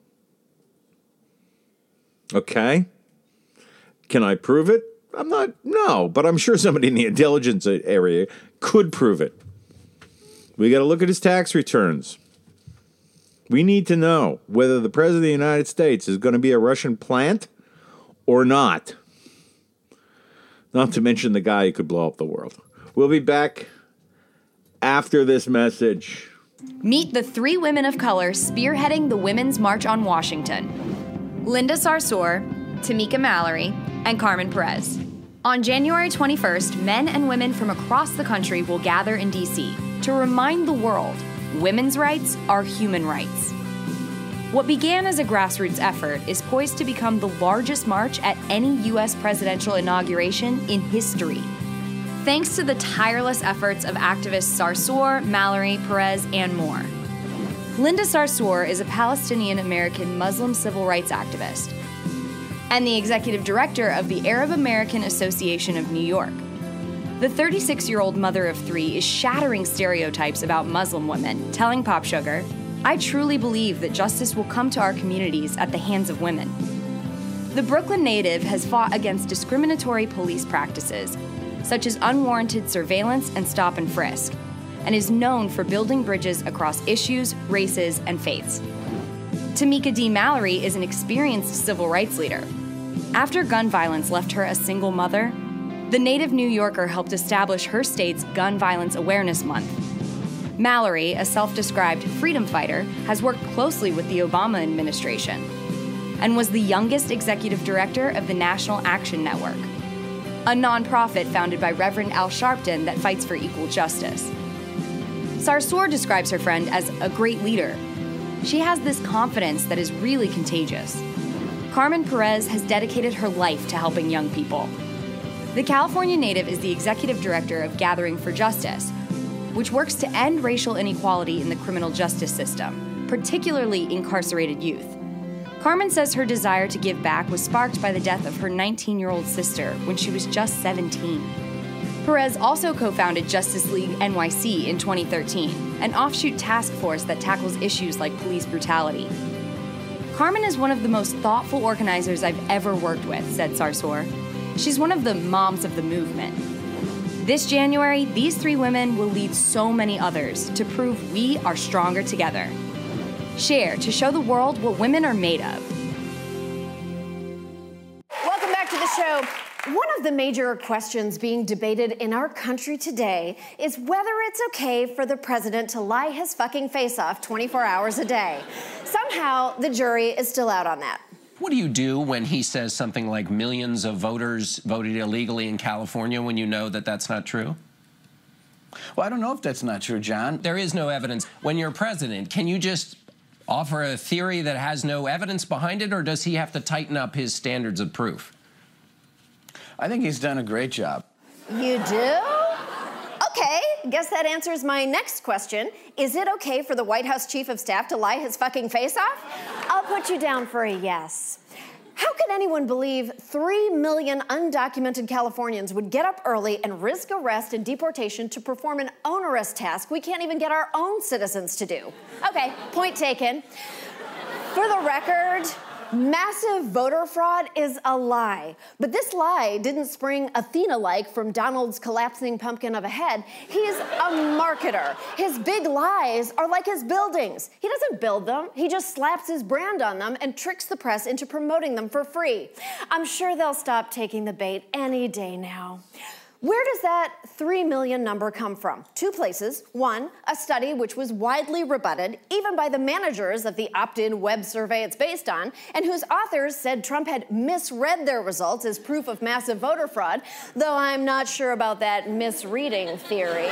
Okay? Can I prove it? I'm not, no, but I'm sure somebody in the intelligence area could prove it. We got to look at his tax returns. We need to know whether the President of the United States is going to be a Russian plant or not. Not to mention the guy who could blow up the world. We'll be back after this message. Meet the three women of color spearheading the Women's March on Washington. Linda Sarsour, Tamika Mallory, and Carmen Perez. On January twenty-first, men and women from across the country will gather in D C to remind the world women's rights are human rights. What began as a grassroots effort is poised to become the largest march at any U S presidential inauguration in history. Thanks to the tireless efforts of activists Sarsour, Mallory, Perez, and more. Linda Sarsour is a Palestinian-American Muslim civil rights activist and the executive director of the Arab American Association of New York. The thirty-six-year-old mother of three is shattering stereotypes about Muslim women, telling Pop Sugar, "I truly believe that justice will come to our communities at the hands of women." The Brooklyn native has fought against discriminatory police practices, such as unwarranted surveillance and stop and frisk, and is known for building bridges across issues, races, and faiths. Tamika D. Mallory is an experienced civil rights leader. After gun violence left her a single mother, the native New Yorker helped establish her state's Gun Violence Awareness Month. Mallory, a self-described freedom fighter, has worked closely with the Obama administration and was the youngest executive director of the National Action Network, a nonprofit founded by Reverend Al Sharpton that fights for equal justice. Sarsour describes her friend as a great leader. She has this confidence that is really contagious. Carmen Perez has dedicated her life to helping young people. The California native is the executive director of Gathering for Justice, which works to end racial inequality in the criminal justice system, particularly incarcerated youth. Carmen says her desire to give back was sparked by the death of her nineteen-year-old sister when she was just seventeen. Perez also co-founded Justice League N Y C in twenty thirteen, an offshoot task force that tackles issues like police brutality. Carmen is one of the most thoughtful organizers I've ever worked with, said Sarsour. She's one of the moms of the movement. This January, these three women will lead so many others to prove we are stronger together. Share to show the world what women are made of. Welcome back to the show. One of the major questions being debated in our country today is whether it's okay for the president to lie his fucking face off twenty-four hours a day. Somehow, the jury is still out on that. What do you do when he says something like millions of voters voted illegally in California when you know that that's not true? Well, I don't know if that's not true, John. There is no evidence. When you're president, can you just offer a theory that has no evidence behind it, or does he have to tighten up his standards of proof? I think he's done a great job. You do? Okay, guess that answers my next question. Is it okay for the White House Chief of Staff to lie his fucking face off? I'll put you down for a yes. How could anyone believe three million undocumented Californians would get up early and risk arrest and deportation to perform an onerous task we can't even get our own citizens to do? Okay, point taken. For the record, massive voter fraud is a lie. But this lie didn't spring Athena-like from Donald's collapsing pumpkin of a head. He's a marketer. His big lies are like his buildings. He doesn't build them. He just slaps his brand on them and tricks the press into promoting them for free. I'm sure they'll stop taking the bait any day now. Where does that three million number come from? Two places. One, a study which was widely rebutted, even by the managers of the opt-in web survey it's based on, and whose authors said Trump had misread their results as proof of massive voter fraud, though I'm not sure about that misreading theory.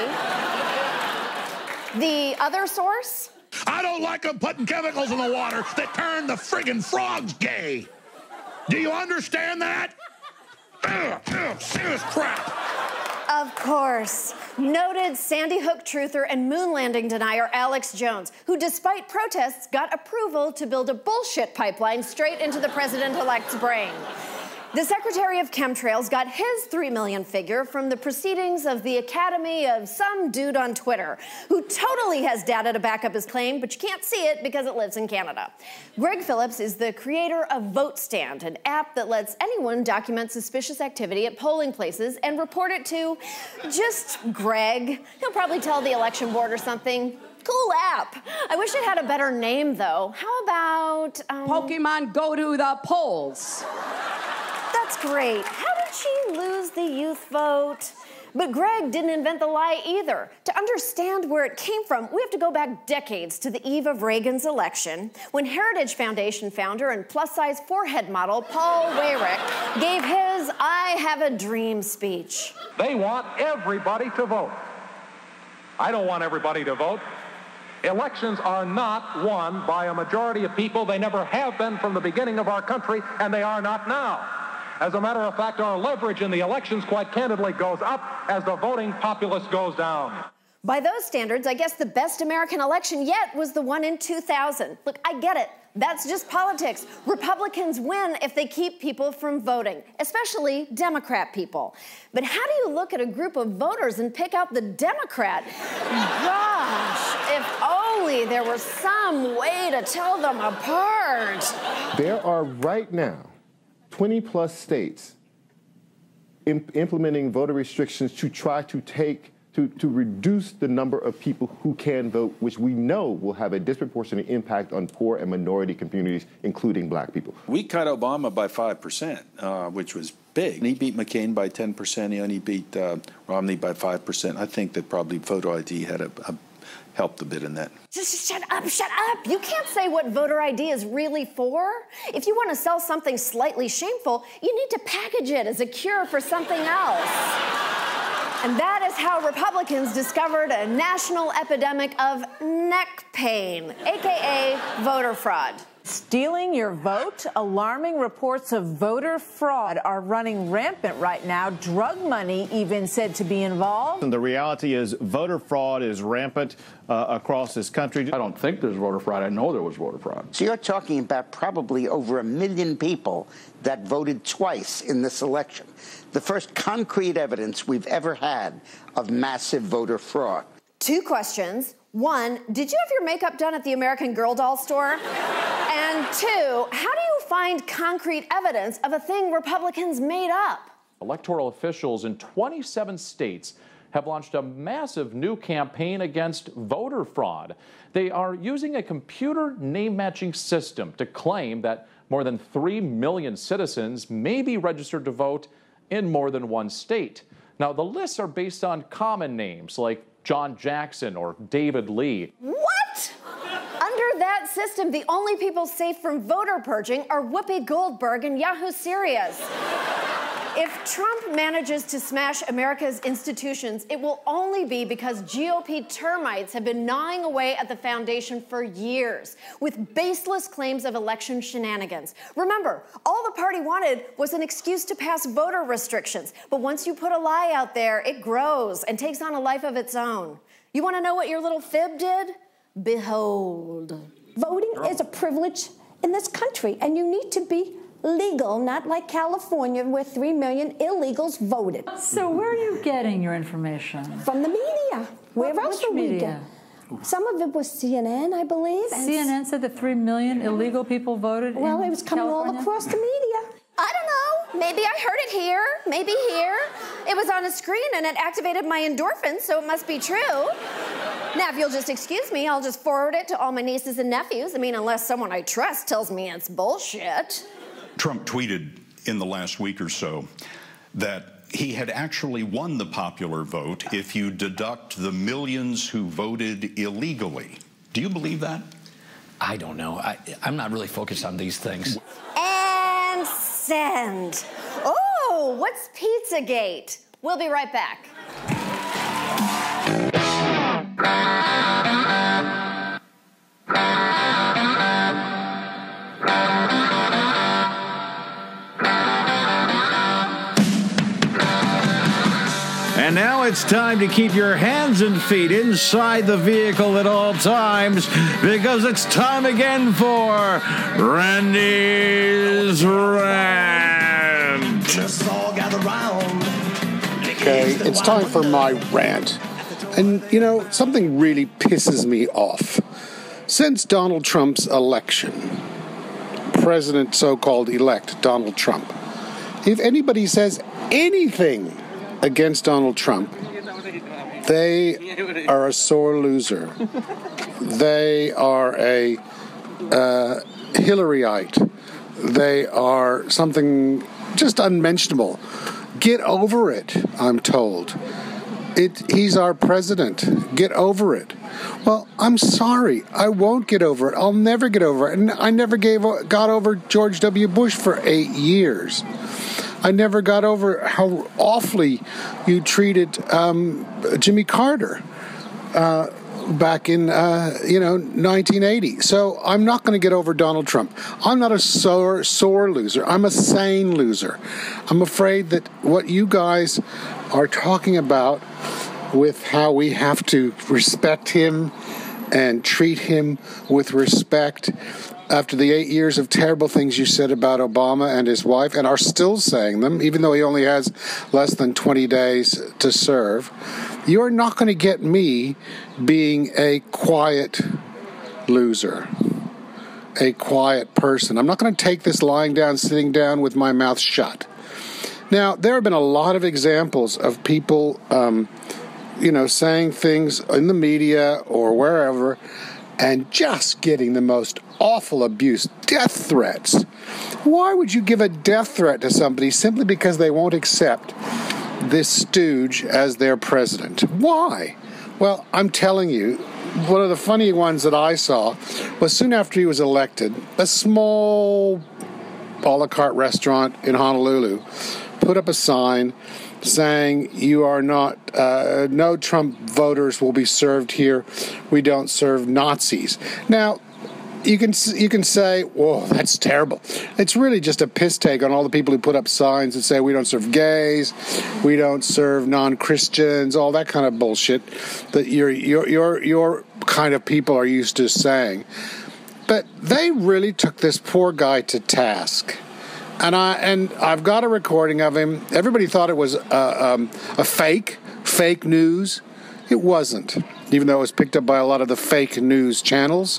The other source? I don't like them putting chemicals in the water that turn the friggin' frogs gay. Do you understand that? Ugh, ugh, serious crap. Of course. Noted Sandy Hook truther and moon landing denier Alex Jones, who despite protests got approval to build a bullshit pipeline straight into the president-elect's brain. The Secretary of Chemtrails got his three million figure from the proceedings of the Academy of some dude on Twitter, who totally has data to back up his claim, but you can't see it because it lives in Canada. Greg Phillips is the creator of VoteStand, an app that lets anyone document suspicious activity at polling places and report it to just Greg. He'll probably tell the election board or something. Cool app. I wish it had a better name, though. How about... Um... Pokemon Go to the Polls. That's great. How did she lose the youth vote? But Greg didn't invent the lie either. To understand where it came from, we have to go back decades to the eve of Reagan's election, when Heritage Foundation founder and plus-size forehead model Paul Weyrich gave his I Have a Dream speech. They want everybody to vote. I don't want everybody to vote. Elections are not won by a majority of people. They never have been from the beginning of our country, and they are not now. As a matter of fact, our leverage in the elections, quite candidly, goes up as the voting populace goes down. By those standards, I guess the best American election yet was the one in two thousand. Look, I get it. That's just politics. Republicans win if they keep people from voting, especially Democrat people. But how do you look at a group of voters and pick out the Democrat? Gosh, if only there were some way to tell them apart. There are right now twenty plus states imp- implementing voter restrictions to try to take, to, to reduce the number of people who can vote, which we know will have a disproportionate impact on poor and minority communities, including black people. We cut Obama by five percent, uh, which was big. And he beat McCain by ten percent, and he beat uh, Romney by five percent. I think that probably photo I D had a, a helped a bit in that. Just shut up, shut up. You can't say what voter I D is really for. If you want to sell something slightly shameful, you need to package it as a cure for something else. And that is how Republicans discovered a national epidemic of neck pain, A K A voter fraud. Stealing your vote? Alarming reports of voter fraud are running rampant right now. Drug money even said to be involved. And the reality is voter fraud is rampant uh, across this country. I don't think there's voter fraud. I know there was voter fraud. So you're talking about probably over a million people that voted twice in this election. The first concrete evidence we've ever had of massive voter fraud. Two questions. One, did you have your makeup done at the American Girl doll store? And two, how do you find concrete evidence of a thing Republicans made up? Electoral officials in twenty-seven states have launched a massive new campaign against voter fraud. They are using a computer name-matching system to claim that more than three million citizens may be registered to vote in more than one state. Now, the lists are based on common names like John Jackson or David Lee. What? Under that system, the only people safe from voter purging are Whoopi Goldberg and Yahoo Serious. If Trump manages to smash America's institutions, it will only be because G O P termites have been gnawing away at the foundation for years with baseless claims of election shenanigans. Remember, all the party wanted was an excuse to pass voter restrictions. But once you put a lie out there, it grows and takes on a life of its own. You want to know what your little fib did? Behold. Voting is a privilege in this country, and you need to be legal, not like California, where three million illegals voted. So where are you getting your information? From the media. Where What, else which would we media? get? Some of it was C N N, I believe. and C N N said that three million illegal people voted Well, in it was coming California? all across the media. I don't know. Maybe I heard it here, maybe here. It was on a screen and it activated my endorphins, so it must be true. Now, if you'll just excuse me, I'll just forward it to all my nieces and nephews. I mean, unless someone I trust tells me it's bullshit. Trump tweeted in the last week or so that he had actually won the popular vote if you deduct the millions who voted illegally. Do you believe that? I don't know. I, I'm not really focused on these things. And send. Oh, what's Pizzagate? We'll be right back. And now it's time to keep your hands and feet inside the vehicle at all times, because it's time again for Randy's Rant. Okay, it's time for my rant. And, you know, something really pisses me off. Since Donald Trump's election, President so-called elect Donald Trump, if anybody says anything against Donald Trump, they are a sore loser. They are a uh, Hillaryite. They are something just unmentionable. Get over it, I'm told. It, he's our president. Get over it. Well, I'm sorry. I won't get over it. I'll never get over it. And I never gave got over George W. Bush for eight years. I never got over how awfully you treated um, Jimmy Carter uh, back in, uh, you know, nineteen eighty. So I'm not going to get over Donald Trump. I'm not a sore, sore loser. I'm a sane loser. I'm afraid that what you guys are talking about with how we have to respect him and treat him with respect after the eight years of terrible things you said about Obama and his wife, and are still saying them, even though he only has less than twenty days to serve, you're not going to get me being a quiet loser, a quiet person. I'm not going to take this lying down, sitting down with my mouth shut. Now, there have been a lot of examples of people, um, you know, saying things in the media or wherever and just getting the most awful abuse, death threats. Why would you give a death threat to somebody simply because they won't accept this stooge as their president? Why? Well, I'm telling you, one of the funny ones that I saw was soon after he was elected, a small a la carte restaurant in Honolulu put up a sign saying, you are not, uh, no Trump voters will be served here. We don't serve Nazis. Now, you can you can say, whoa, that's terrible. It's really just a piss take on all the people who put up signs that say we don't serve gays, we don't serve non-Christians, all that kind of bullshit that your your your your kind of people are used to saying. But they really took this poor guy to task. And I and I've got a recording of him. Everybody thought it was uh, um, a fake, fake news. It wasn't, even though it was picked up by a lot of the fake news channels.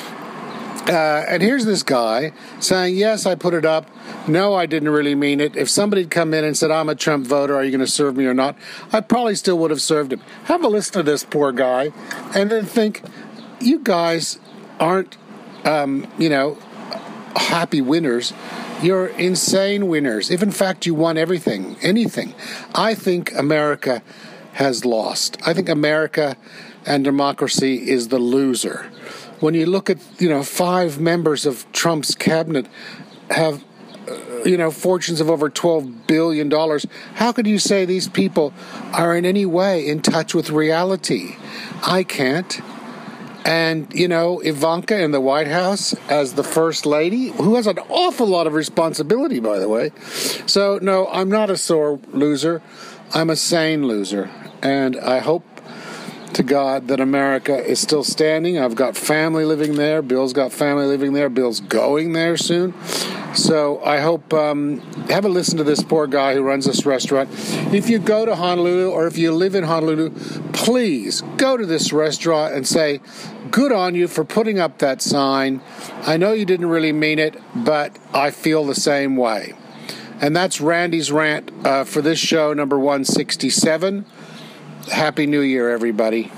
Uh, and here's this guy saying, yes, I put it up. No, I didn't really mean it. If somebody had come in and said, I'm a Trump voter, are you going to serve me or not? I probably still would have served him. Have a listen to this poor guy and then think, you guys aren't, um, you know, happy winners. You're insane winners. If, in fact, you won everything, anything. I think America has lost. I think America and democracy is the loser. When you look at, you know, five members of Trump's cabinet have, uh, you know, fortunes of over twelve billion dollars, how could you say these people are in any way in touch with reality? I can't. And, you know, Ivanka in the White House as the First Lady, who has an awful lot of responsibility, by the way. So, no, I'm not a sore loser. I'm a sane loser. And I hope to God that America is still standing. I've got family living there. Bill's got family living there. Bill's going there soon. So I hope, um, have a listen to this poor guy who runs this restaurant. If you go to Honolulu or if you live in Honolulu, please go to this restaurant and say, good on you for putting up that sign. I know you didn't really mean it, but I feel the same way. And that's Randy's Rant uh, for this show, number one sixty-seven. Happy New Year, everybody.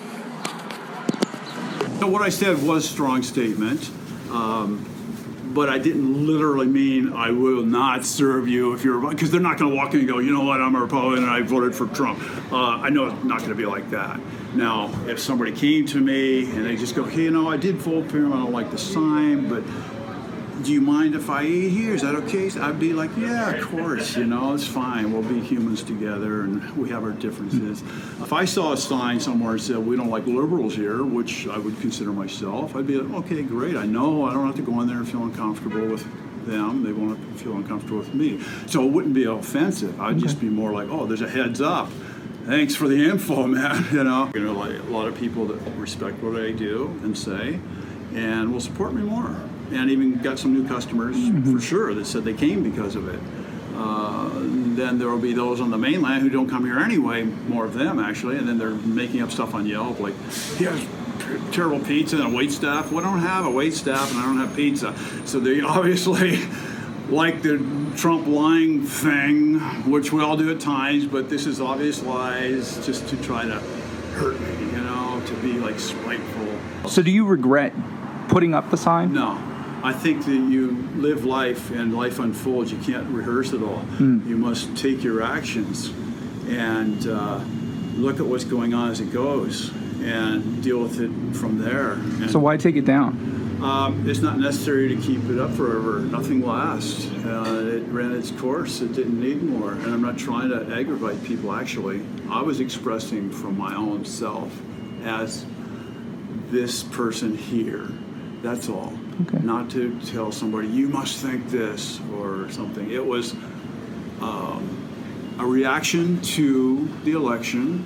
So what I said was a strong statement, um, but I didn't literally mean I will not serve you if you're, because they're not going to walk in and go, you know what, I'm a Republican and I voted for Trump. Uh, I know it's not going to be like that. Now, if somebody came to me and they just go, hey, you know, I did vote for him, I don't like the sign, but do you mind if I eat here? Is that okay? I'd be like, yeah, of course, you know, it's fine. We'll be humans together and we have our differences. If I saw a sign somewhere that said, we don't like liberals here, which I would consider myself, I'd be like, okay, great. I know I don't have to go in there and feel uncomfortable with them. They won't feel uncomfortable with me. So it wouldn't be offensive. I'd okay. just be more like, oh, there's a heads up. thanks for the info, man. You know, you know, like a lot of people that respect what I do and say, and will support me more. And even got some new customers mm-hmm. for sure that said they came because of it. Uh, then there will be those on the mainland who don't come here anyway, more of them actually, and then they're making up stuff on Yelp like, he has terrible pizza and a wait staff. Well, I don't have a wait staff and I don't have pizza. So they obviously like the Trump lying thing, which we all do at times, but this is obvious lies just to try to hurt me, you know, to be like spiteful. So do you regret putting up the sign? No. I think that you live life and life unfolds. You can't rehearse it all. Mm. You must take your actions and uh, look at what's going on as it goes and deal with it from there. And, so why take it down? Um, it's not necessary to keep it up forever. Nothing lasts. Uh, it ran its course. It didn't need more. And I'm not trying to aggravate people, actually. I was expressing from my own self as this person here. That's all. Okay. Not to tell somebody, you must think this or something. It was um, a reaction to the election.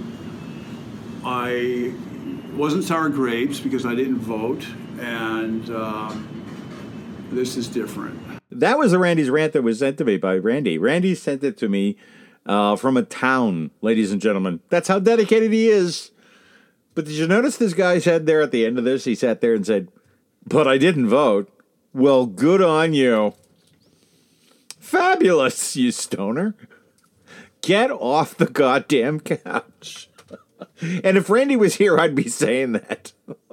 I wasn't sour grapes because I didn't vote, and um, this is different. That was a Randy's rant that was sent to me by Randy. Randy sent it to me uh, from a town, ladies and gentlemen. That's how dedicated he is. But did you notice this guy said there at the end of this, he sat there and said, but I didn't vote. Well, good on you. Fabulous, you stoner. Get off the goddamn couch. And if Randy was here, I'd be saying that.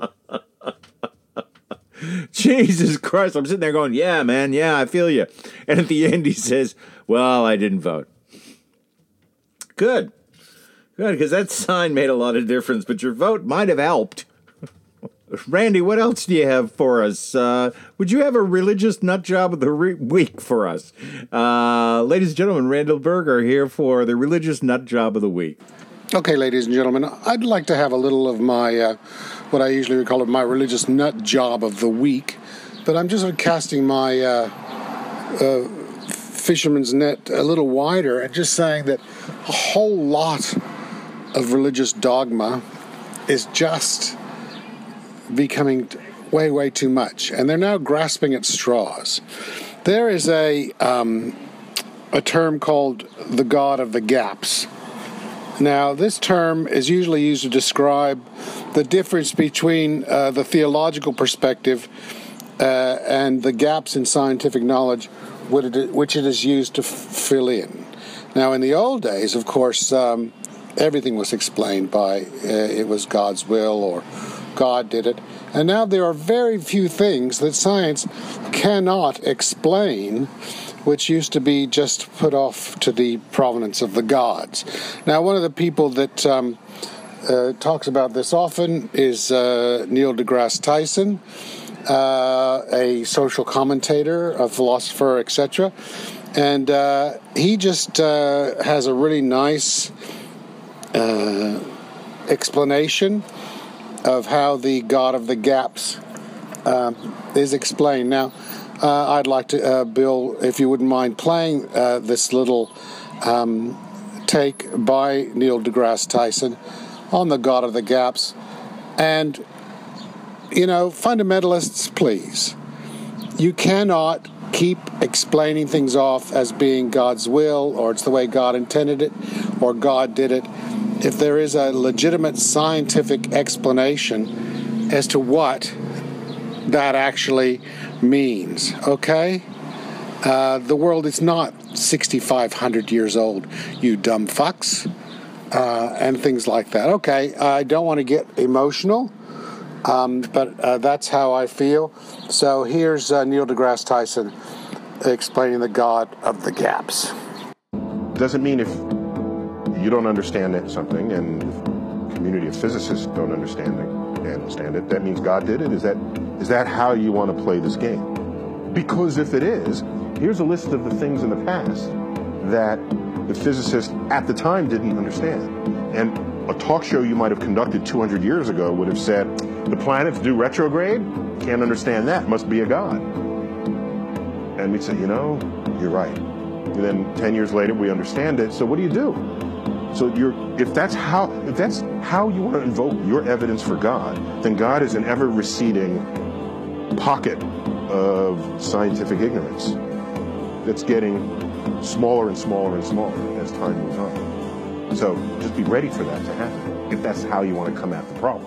Jesus Christ, I'm sitting there going, yeah, man, yeah, I feel you. And at the end, he says, well, I didn't vote. Good. Good, because that sign made a lot of difference, but your vote might have helped. Randy, what else do you have for us? Uh, would you have a religious nut job of the re- week for us? Uh, ladies and gentlemen, Randall Berger here for the religious nut job of the week. Okay, ladies and gentlemen, I'd like to have a little of my, uh, what I usually would call it, my religious nut job of the week. But I'm just casting my uh, uh, fisherman's net a little wider and just saying that a whole lot of religious dogma is just becoming way, way too much. And they're now grasping at straws. There is a um, a term called the God of the Gaps. Now, this term is usually used to describe the difference between uh, the theological perspective uh, and the gaps in scientific knowledge which it is used to f- fill in. Now, in the old days, of course, um, everything was explained by uh, it was God's will or God did it. And now there are very few things that science cannot explain, which used to be just put off to the provenance of the gods. Now, one of the people that um, uh, talks about this often is uh, Neil deGrasse Tyson, uh, a social commentator, a philosopher, et cetera. And uh, he just uh, has a really nice uh, explanation of how the God of the Gaps uh, is explained. Now, uh, I'd like to, uh, Bill, if you wouldn't mind playing uh, this little um, take by Neil deGrasse Tyson on the God of the Gaps. And, you know, fundamentalists, please, you cannot keep explaining things off as being God's will, or it's the way God intended it, or God did it, if there is a legitimate scientific explanation as to what that actually means, okay? Uh, the world is not sixty-five hundred years old, you dumb fucks, uh, and things like that. Okay, I don't want to get emotional, um, but uh, that's how I feel. So here's uh, Neil deGrasse Tyson explaining the God of the Gaps. Doesn't mean if you don't understand something, and the community of physicists don't understand it, understand it, that means God did it? Is that is that how you want to play this game? Because if it is, here's a list of the things in the past that the physicists at the time didn't understand. And a talk show you might have conducted two hundred years ago would have said, the planets do retrograde? Can't understand that. Must be a God. And we'd say, you know, you're right. And then ten years later, we understand it. So what do you do? So you're, if that's how, if that's how you want to invoke your evidence for God, then God is an ever receding pocket of scientific ignorance that's getting smaller and smaller and smaller as time moves on. So just be ready for that to happen, if that's how you want to come at the problem.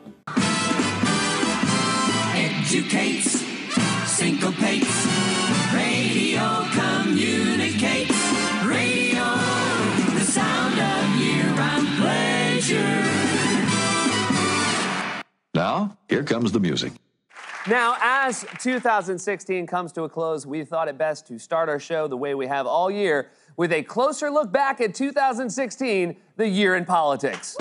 Educates, syncopates, radio communicates, radio, the sound of year-round pleasure. Now, here comes the music. Now, as two thousand sixteen comes to a close, we thought it best to start our show the way we have all year, with a closer look back at two thousand sixteen, the year in politics.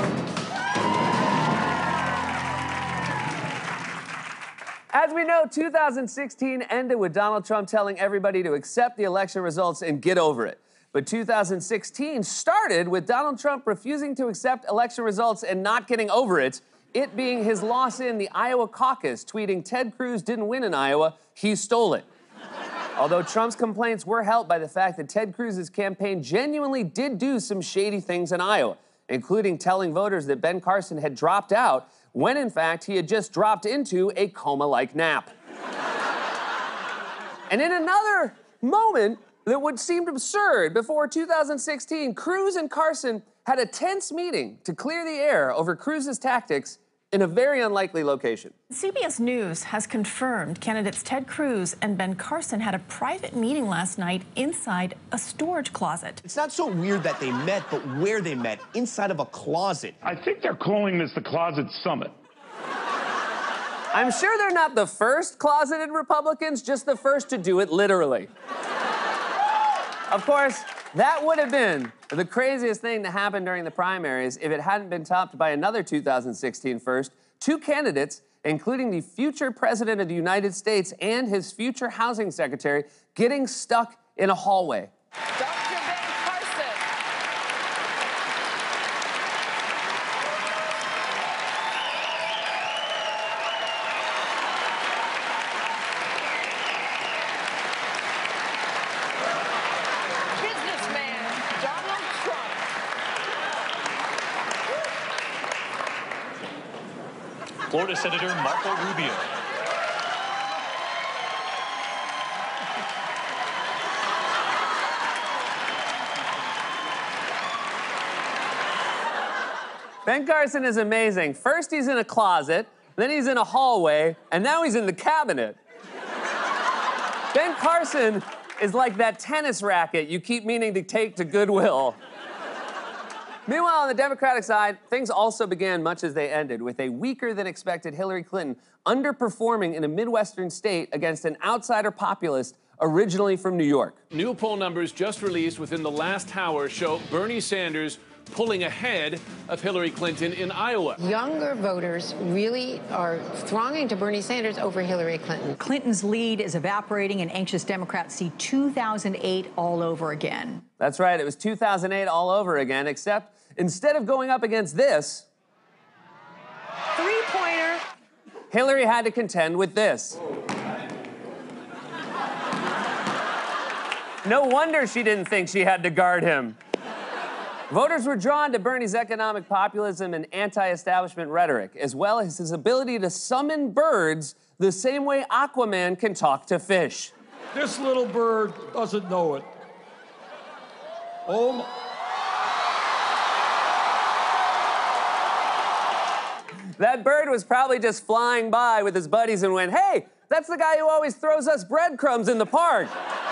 As we know, two thousand sixteen ended with Donald Trump telling everybody to accept the election results and get over it. But two thousand sixteen started with Donald Trump refusing to accept election results and not getting over it, it being his loss in the Iowa caucus, tweeting Ted Cruz didn't win in Iowa, he stole it. Although Trump's complaints were helped by the fact that Ted Cruz's campaign genuinely did do some shady things in Iowa, including telling voters that Ben Carson had dropped out when in fact he had just dropped into a coma-like nap. And in another moment that would seem absurd, before two thousand sixteen, Cruz and Carson had a tense meeting to clear the air over Cruz's tactics in a very unlikely location. C B S News has confirmed candidates Ted Cruz and Ben Carson had a private meeting last night inside a storage closet. It's not so weird that they met, but where they met, inside of a closet. I think they're calling this the Closet Summit. I'm sure they're not the first closeted Republicans, just the first to do it literally. Of course, that would have been the craziest thing to happen during the primaries if it hadn't been topped by another two thousand sixteen first. Two candidates, including the future president of the United States and his future housing secretary, getting stuck in a hallway. Florida Senator Marco Rubio. Ben Carson is amazing. First he's in a closet, then he's in a hallway, and now he's in the cabinet. Ben Carson is like that tennis racket you keep meaning to take to Goodwill. Meanwhile, on the Democratic side, things also began much as they ended, with a weaker-than-expected Hillary Clinton underperforming in a Midwestern state against an outsider populist originally from New York. New poll numbers just released within the last hour show Bernie Sanders pulling ahead of Hillary Clinton in Iowa. Younger voters really are thronging to Bernie Sanders over Hillary Clinton. Clinton's lead is evaporating, and anxious Democrats see two thousand eight all over again. That's right, it was two thousand eight all over again, except instead of going up against this three-pointer, Hillary had to contend with this. No wonder she didn't think she had to guard him. Voters were drawn to Bernie's economic populism and anti-establishment rhetoric, as well as his ability to summon birds the same way Aquaman can talk to fish. This little bird doesn't know it. Oh my. That bird was probably just flying by with his buddies and went, "Hey, that's the guy who always throws us breadcrumbs in the park."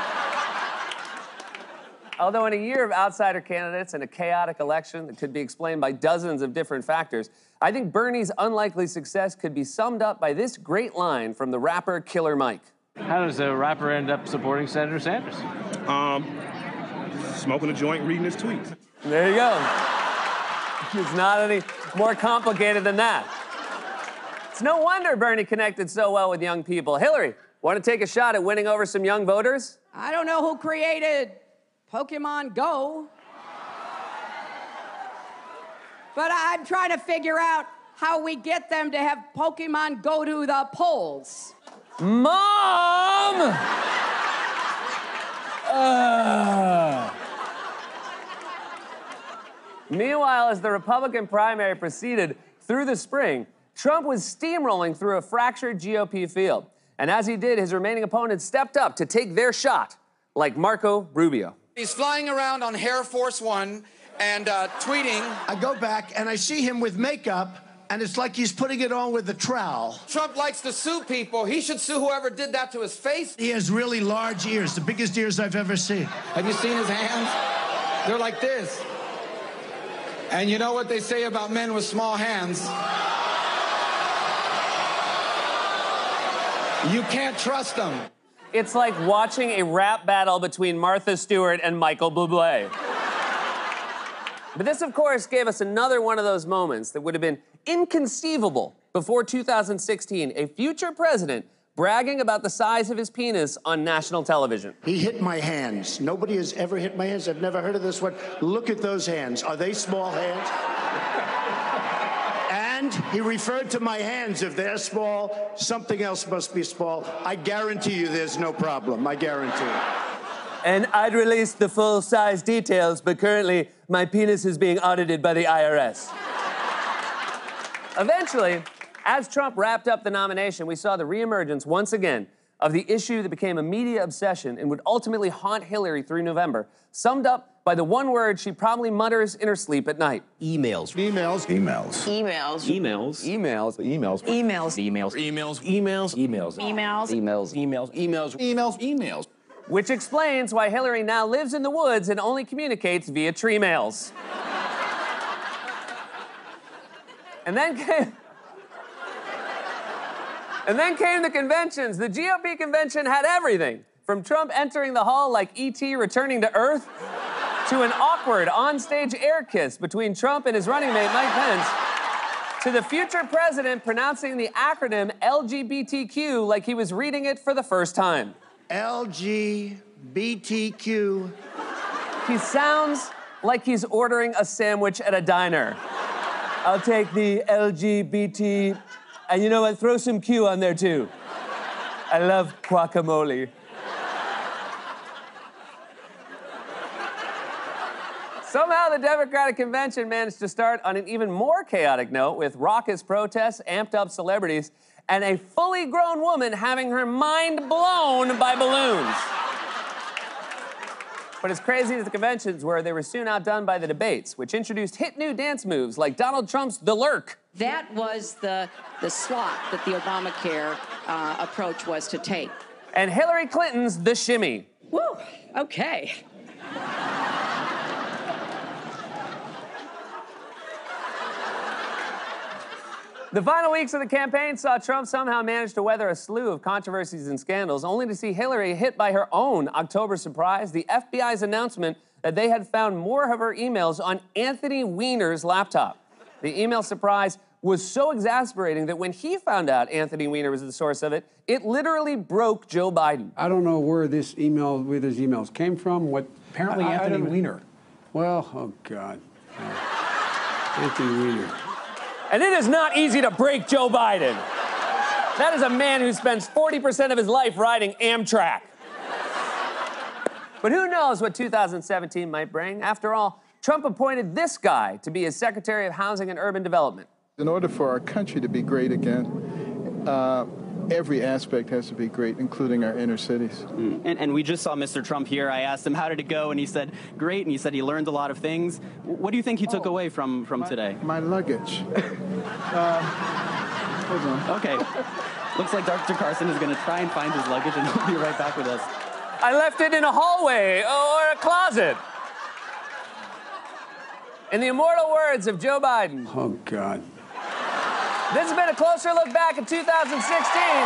Although in a year of outsider candidates and a chaotic election that could be explained by dozens of different factors, I think Bernie's unlikely success could be summed up by this great line from the rapper Killer Mike. How does a rapper end up supporting Senator Sanders? Um, smoking a joint, reading his tweets. There you go. It's not any more complicated than that. It's no wonder Bernie connected so well with young people. Hillary, want to take a shot at winning over some young voters? I don't know who created Pokemon Go, but I'm trying to figure out how we get them to have Pokemon go to the polls. Mom! uh. Meanwhile, as the Republican primary proceeded through the spring, Trump was steamrolling through a fractured G O P field. And as he did, his remaining opponents stepped up to take their shot, like Marco Rubio. He's flying around on Air Force One and uh, tweeting. I go back and I see him with makeup, and it's like he's putting it on with a trowel. Trump likes to sue people. He should sue whoever did that to his face. He has really large ears, the biggest ears I've ever seen. Have you seen his hands? They're like this. And you know what they say about men with small hands? You can't trust them. It's like watching a rap battle between Martha Stewart and Michael Bublé. But this, of course, gave us another one of those moments that would have been inconceivable before two thousand sixteen. A future president bragging about the size of his penis on national television. He hit my hands. Nobody has ever hit my hands. I've never heard of this one. Look at those hands. Are they small hands? And he referred to my hands. If they're small, something else must be small. I guarantee you there's no problem. I guarantee it. And I'd release the full-size details, but currently my penis is being audited by the I R S. Eventually, as Trump wrapped up the nomination, we saw the reemergence once again of the issue that became a media obsession and would ultimately haunt Hillary through November, summed up by the one word she probably mutters in her sleep at night. Emails. Emails. Emails. Emails. Emails. Emails. Emails. Emails. Emails. Emails. Emails. Emails. Emails. Emails. Emails. Emails. Emails. Emails. Which explains why Hillary now lives in the woods and only communicates via tree mails. And then came... And then came the conventions. The G O P convention had everything, from Trump entering the hall like E T returning to Earth, to an awkward onstage air kiss between Trump and his running mate, Mike Pence, to the future president pronouncing the acronym L G B T Q like he was reading it for the first time. L G B T Q. He sounds like he's ordering a sandwich at a diner. I'll take the L G B T, and you know what? Throw some Q on there, too. I love guacamole. Somehow the Democratic convention managed to start on an even more chaotic note with raucous protests, amped up celebrities, and a fully grown woman having her mind blown by balloons. But as crazy as the conventions were, they were soon outdone by the debates, which introduced hit new dance moves like Donald Trump's The Lurk. That was the, the slot that the Obamacare uh, approach was to take. And Hillary Clinton's The Shimmy. Woo, okay. The final weeks of the campaign saw Trump somehow manage to weather a slew of controversies and scandals, only to see Hillary hit by her own October surprise, the F B I's announcement that they had found more of her emails on Anthony Weiner's laptop. The email surprise was so exasperating that when he found out Anthony Weiner was the source of it, it literally broke Joe Biden. I don't know where this email, where these emails came from. What Apparently I, Anthony I Weiner. Well, oh God, oh. Anthony Weiner. And it is not easy to break Joe Biden. That is a man who spends forty percent of his life riding Amtrak. But who knows what two thousand seventeen might bring? After all, Trump appointed this guy to be his Secretary of Housing and Urban Development. In order for our country to be great again, uh, every aspect has to be great, including our inner cities. Mm. And, and we just saw Mister Trump here. I asked him, how did it go? And he said, great. And he said he learned a lot of things. What do you think he took oh, away from, from my, today? My luggage. uh, hold on. Okay. Looks like Doctor Carson is going to try and find his luggage, and he'll be right back with us. I left it in a hallway or a closet. In the immortal words of Joe Biden. Oh, God. This has been a closer look back at two thousand sixteen.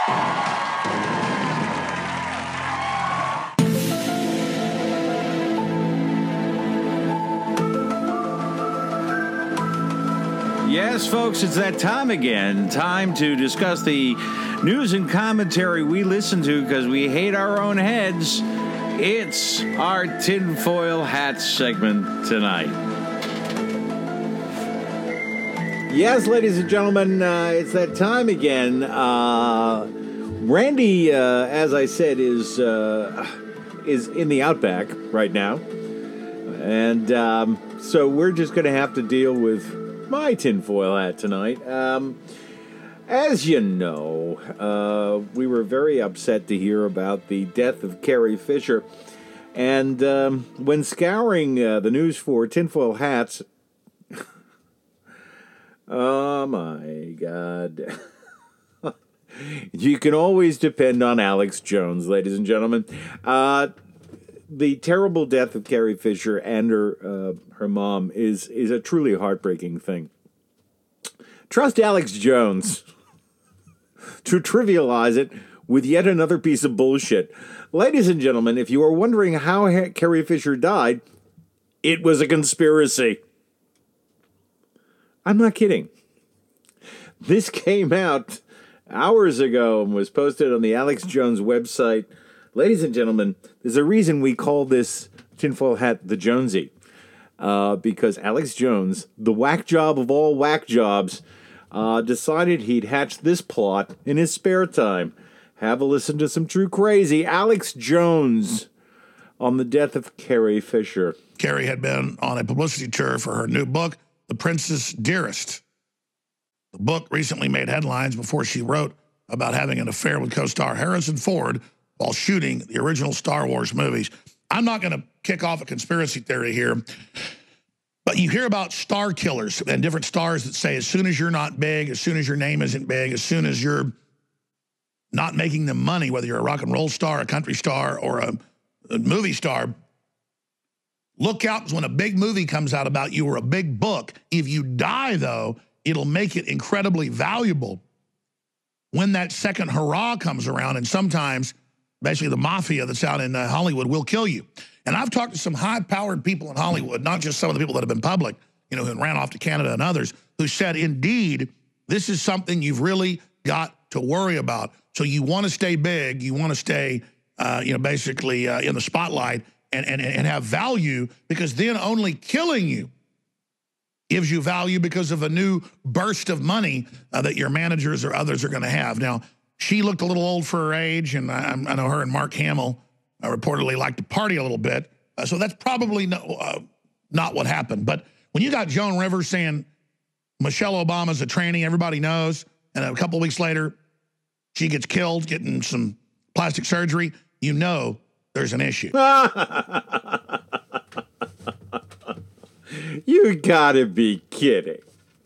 Yes, folks, it's that time again. Time to discuss the news and commentary we listen to because we hate our own heads. It's our tinfoil hat segment tonight. Yes, ladies and gentlemen, uh, it's that time again. Uh, Randy, uh, as I said, is uh, is in the Outback right now. And um, so we're just going to have to deal with my tinfoil hat tonight. Um, as you know, uh, we were very upset to hear about the death of Carrie Fisher. And um, when scouring uh, the news for tinfoil hats, oh my God. You can always depend on Alex Jones, ladies and gentlemen. Uh, the terrible death of Carrie Fisher and her uh, her mom is is a truly heartbreaking thing. Trust Alex Jones to trivialize it with yet another piece of bullshit. Ladies and gentlemen, if you are wondering how ha- Carrie Fisher died, it was a conspiracy. I'm not kidding. This came out hours ago and was posted on the Alex Jones website. Ladies and gentlemen, there's a reason we call this tinfoil hat the Jonesy. Uh, because Alex Jones, the whack job of all whack jobs, uh, decided he'd hatch this plot in his spare time. Have a listen to some true crazy. Alex Jones on the death of Carrie Fisher. Carrie had been on a publicity tour for her new book, The Princess Dearest. The book recently made headlines before she wrote about having an affair with co-star Harrison Ford while shooting the original Star Wars movies. I'm not going to kick off a conspiracy theory here, but you hear about star killers and different stars that say as soon as you're not big, as soon as your name isn't big, as soon as you're not making them money, whether you're a rock and roll star, a country star, or a, a movie star, look out, because when a big movie comes out about you or a big book, if you die, though, it'll make it incredibly valuable when that second hurrah comes around, and sometimes basically the mafia that's out in uh, Hollywood will kill you. And I've talked to some high-powered people in Hollywood, not just some of the people that have been public, you know, who ran off to Canada and others, who said, indeed, this is something you've really got to worry about. So you want to stay big, you want to stay, uh, you know, basically uh, in the spotlight and, and, and have value, because then only killing you gives you value because of a new burst of money uh, that your managers or others are going to have. Now, she looked a little old for her age, and I, I know her and Mark Hamill uh, reportedly like to party a little bit. Uh, so that's probably no, uh, not what happened. But when you got Joan Rivers saying Michelle Obama's a tranny, everybody knows, and a couple of weeks later, she gets killed getting some plastic surgery, you know there's an issue. You gotta be kidding.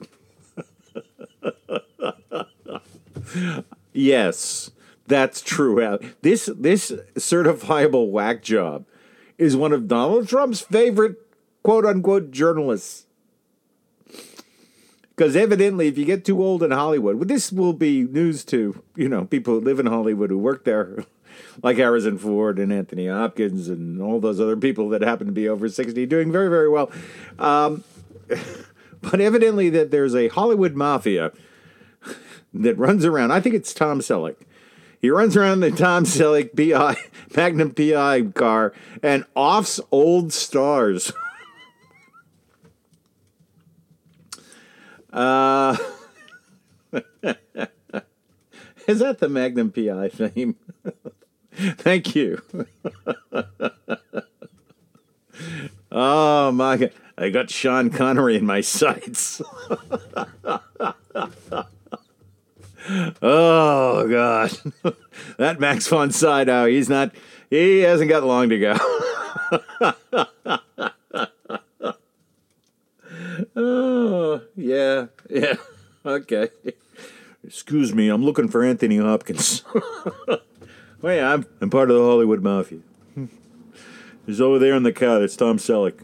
Yes, that's true. This this certifiable whack job is one of Donald Trump's favorite quote-unquote journalists. Because evidently, if you get too old in Hollywood, well, this will be news to, you know, people who live in Hollywood who work there, like Harrison Ford and Anthony Hopkins and all those other people that happen to be over sixty, doing very, very well. Um, but evidently that there's a Hollywood mafia that runs around. I think it's Tom Selleck. He runs around the Tom Selleck P I, Magnum P I car and offs old stars. Uh, is that the Magnum P I theme? Thank you. Oh, my God. I got Sean Connery in my sights. Oh, God. That Max von Sydow, he's not, he hasn't got long to go. Oh, yeah, yeah, okay. Excuse me, I'm looking for Anthony Hopkins. Oh, yeah, I'm, I'm part of the Hollywood Mafia. He's over there in the car. That's Tom Selleck.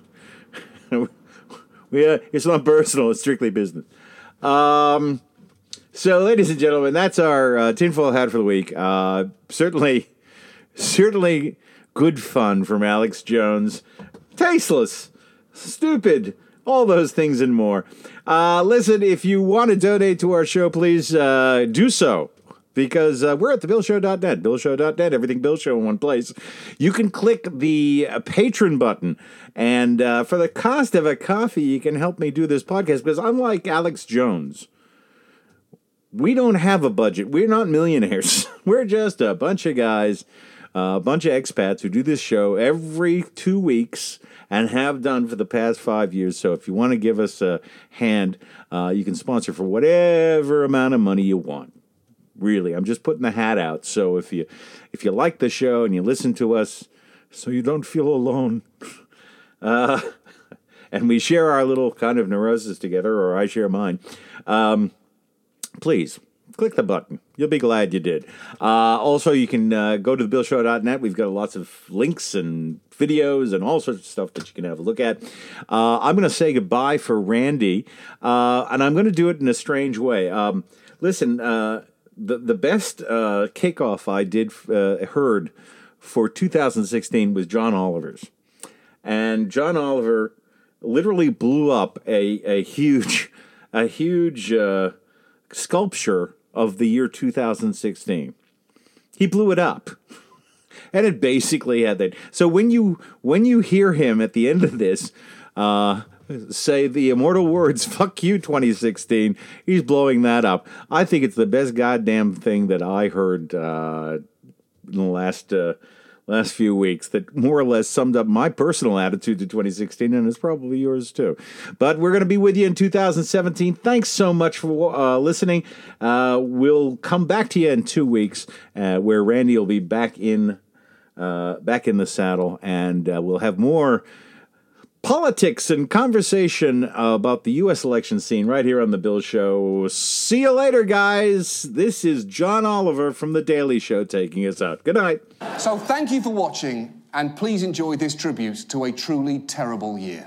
we, uh, it's not personal. It's strictly business. Um, so, ladies and gentlemen, that's our uh, tinfoil hat for the week. Uh, certainly, certainly good fun from Alex Jones. Tasteless, stupid, all those things and more. Uh, listen, if you want to donate to our show, please uh, do so. Because uh, we're at the bill show dot net, bill show dot net, everything Bill Show in one place. You can click the uh, patron button, and uh, for the cost of a coffee, you can help me do this podcast. Because unlike Alex Jones, we don't have a budget. We're not millionaires. We're just a bunch of guys uh, a bunch of expats who do this show every two weeks and have done for the past five years. So if you want to give us a hand, uh, you can sponsor for whatever amount of money you want. Really, I'm just putting the hat out. So if you if you like the show and you listen to us, so you don't feel alone, uh, and we share our little kind of neurosis together, or I share mine, um, please click the button. You'll be glad you did. Uh, also, you can uh, go to the bill show dot net. We've got lots of links and videos and all sorts of stuff that you can have a look at. Uh, I'm going to say goodbye for Randy, uh, and I'm going to do it in a strange way. Um, listen, uh, the the best uh, kickoff I did uh, heard for two thousand sixteen was John Oliver's, and John Oliver literally blew up a a huge a huge uh, sculpture of the year two thousand sixteen. He blew it up. And it basically had that. So when you when you hear him at the end of this uh, say the immortal words, fuck you twenty sixteen, he's blowing that up. I think it's the best goddamn thing that I heard uh, in the last uh, last few weeks that more or less summed up my personal attitude to twenty sixteen, and it's probably yours too. But we're going to be with you in two thousand seventeen. Thanks so much for uh, listening. Uh, we'll come back to you in two weeks uh, where Randy will be back in uh, back in the saddle, and uh, we'll have more politics and conversation about the U S election scene right here on The Bill Show. See you later, guys. This is John Oliver from The Daily Show taking us out. Good night. So thank you for watching, and please enjoy this tribute to a truly terrible year.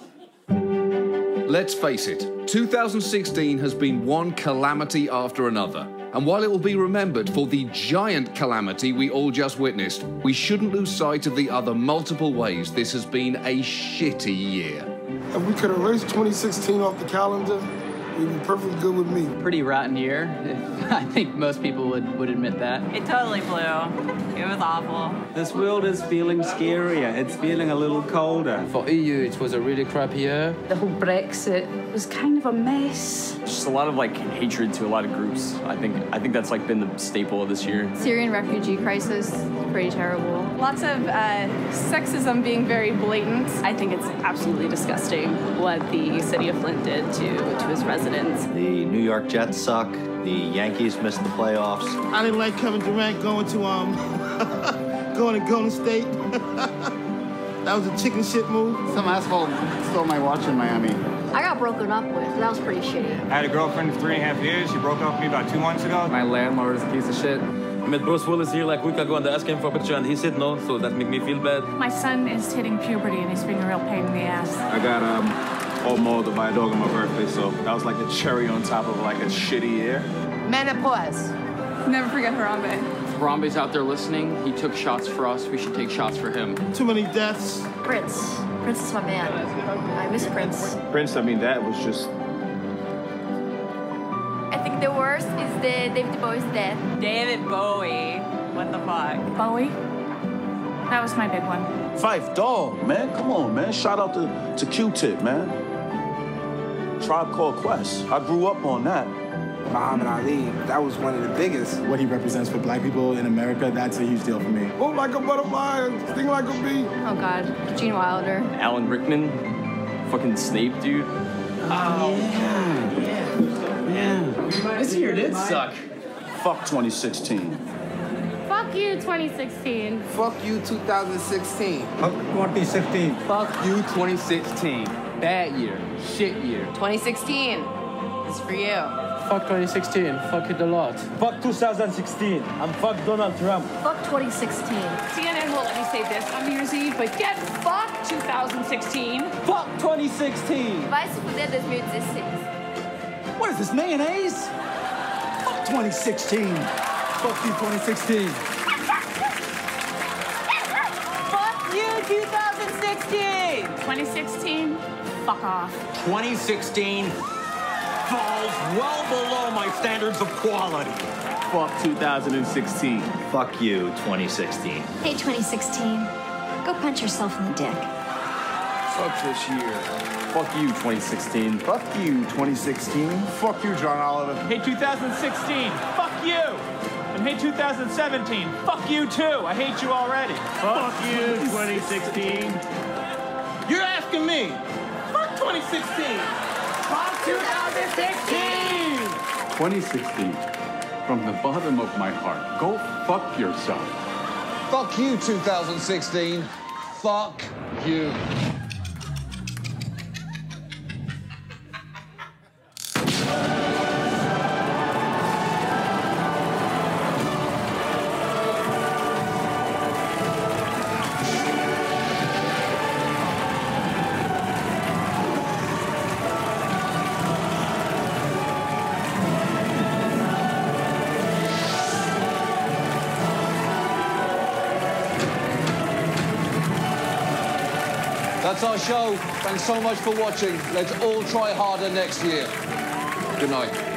Let's face it, two thousand sixteen has been one calamity after another. And while it will be remembered for the giant calamity we all just witnessed, we shouldn't lose sight of the other multiple ways this has been a shitty year. If we could erase twenty sixteen off the calendar, it'd be perfectly good with me. Pretty rotten year. I think most people would, would admit that. It totally blew. It was awful. This world is feeling scarier. It's feeling a little colder. For E U, it was a really crappy year. The whole Brexit was kind of a mess. Just a lot of like hatred to a lot of groups. I think I think that's like been the staple of this year. Syrian refugee crisis, pretty terrible. Lots of uh, sexism being very blatant. I think it's absolutely disgusting what the city of Flint did to, to its residents. The New York Jets suck. The Yankees missed the playoffs. I didn't like Kevin Durant going to um going to Golden State. That was a chicken shit move. Some asshole stole my watch in Miami. I got broken up with. That was pretty shitty. I had a girlfriend for three and a half years. She broke up with me about two months ago. My landlord is a piece of shit. I met Bruce Willis here like a week ago and I asked him for a picture and he said no, so that made me feel bad. My son is hitting puberty and he's being a real pain in the ass. I got um all molded by a dog on my birthday, so that was like the cherry on top of like a shitty year. Menopause. Never forget Harambe. Harambe's out there listening. He took shots for us. We should take shots for him. Too many deaths. Prince. Prince is my man. I miss Prince. Prince, I mean, that was just... I think the worst is the David Bowie's death. David Bowie. What the fuck? Bowie? That was my big one. Phife Dawg, man. Come on, man. Shout out to, to Q-Tip, man. Tribe Called Quest. I grew up on that. Muhammad Ali, that was one of the biggest. What he represents for black people in America, that's a huge deal for me. Move like a butterfly and sting like a bee. Oh, God. Gene Wilder. Alan Rickman, fucking Snape, dude. Oh, yeah. Yeah. Yeah. This year did suck. Fuck twenty sixteen. Fuck you, twenty sixteen. Fuck you, two thousand sixteen. Fuck twenty sixteen. Fuck you, twenty sixteen. Bad year. Shit year. twenty sixteen. It's for you. Fuck twenty sixteen. Fuck it a lot. Fuck two thousand sixteen. And fuck Donald Trump. Fuck twenty sixteen. C N N won't let me say this on New Year's Eve, but get fucked two thousand sixteen. Fuck twenty sixteen. Vai se fuder twenty sixteen. What is this, mayonnaise? Fuck twenty sixteen. Fuck you, twenty sixteen. Fuck you, two thousand sixteen. twenty sixteen, fuck off. twenty sixteen falls well below my standards of quality. Fuck two thousand sixteen. Fuck you, twenty sixteen. Hey, twenty sixteen. Go punch yourself in the dick. Fuck this year. Fuck you, twenty sixteen. Fuck you, twenty sixteen. Fuck you, John Oliver. Hey, two thousand sixteen. Fuck you. I'm Hey, two thousand seventeen. Fuck you too. I hate you already. Fuck you, twenty sixteen. You're asking me. Fuck twenty sixteen. Fuck two thousand sixteen. twenty sixteen. From the bottom of my heart, go fuck yourself. Fuck you, two thousand sixteen. Fuck you. That's our show. Thanks so much for watching. Let's all try harder next year. Good night.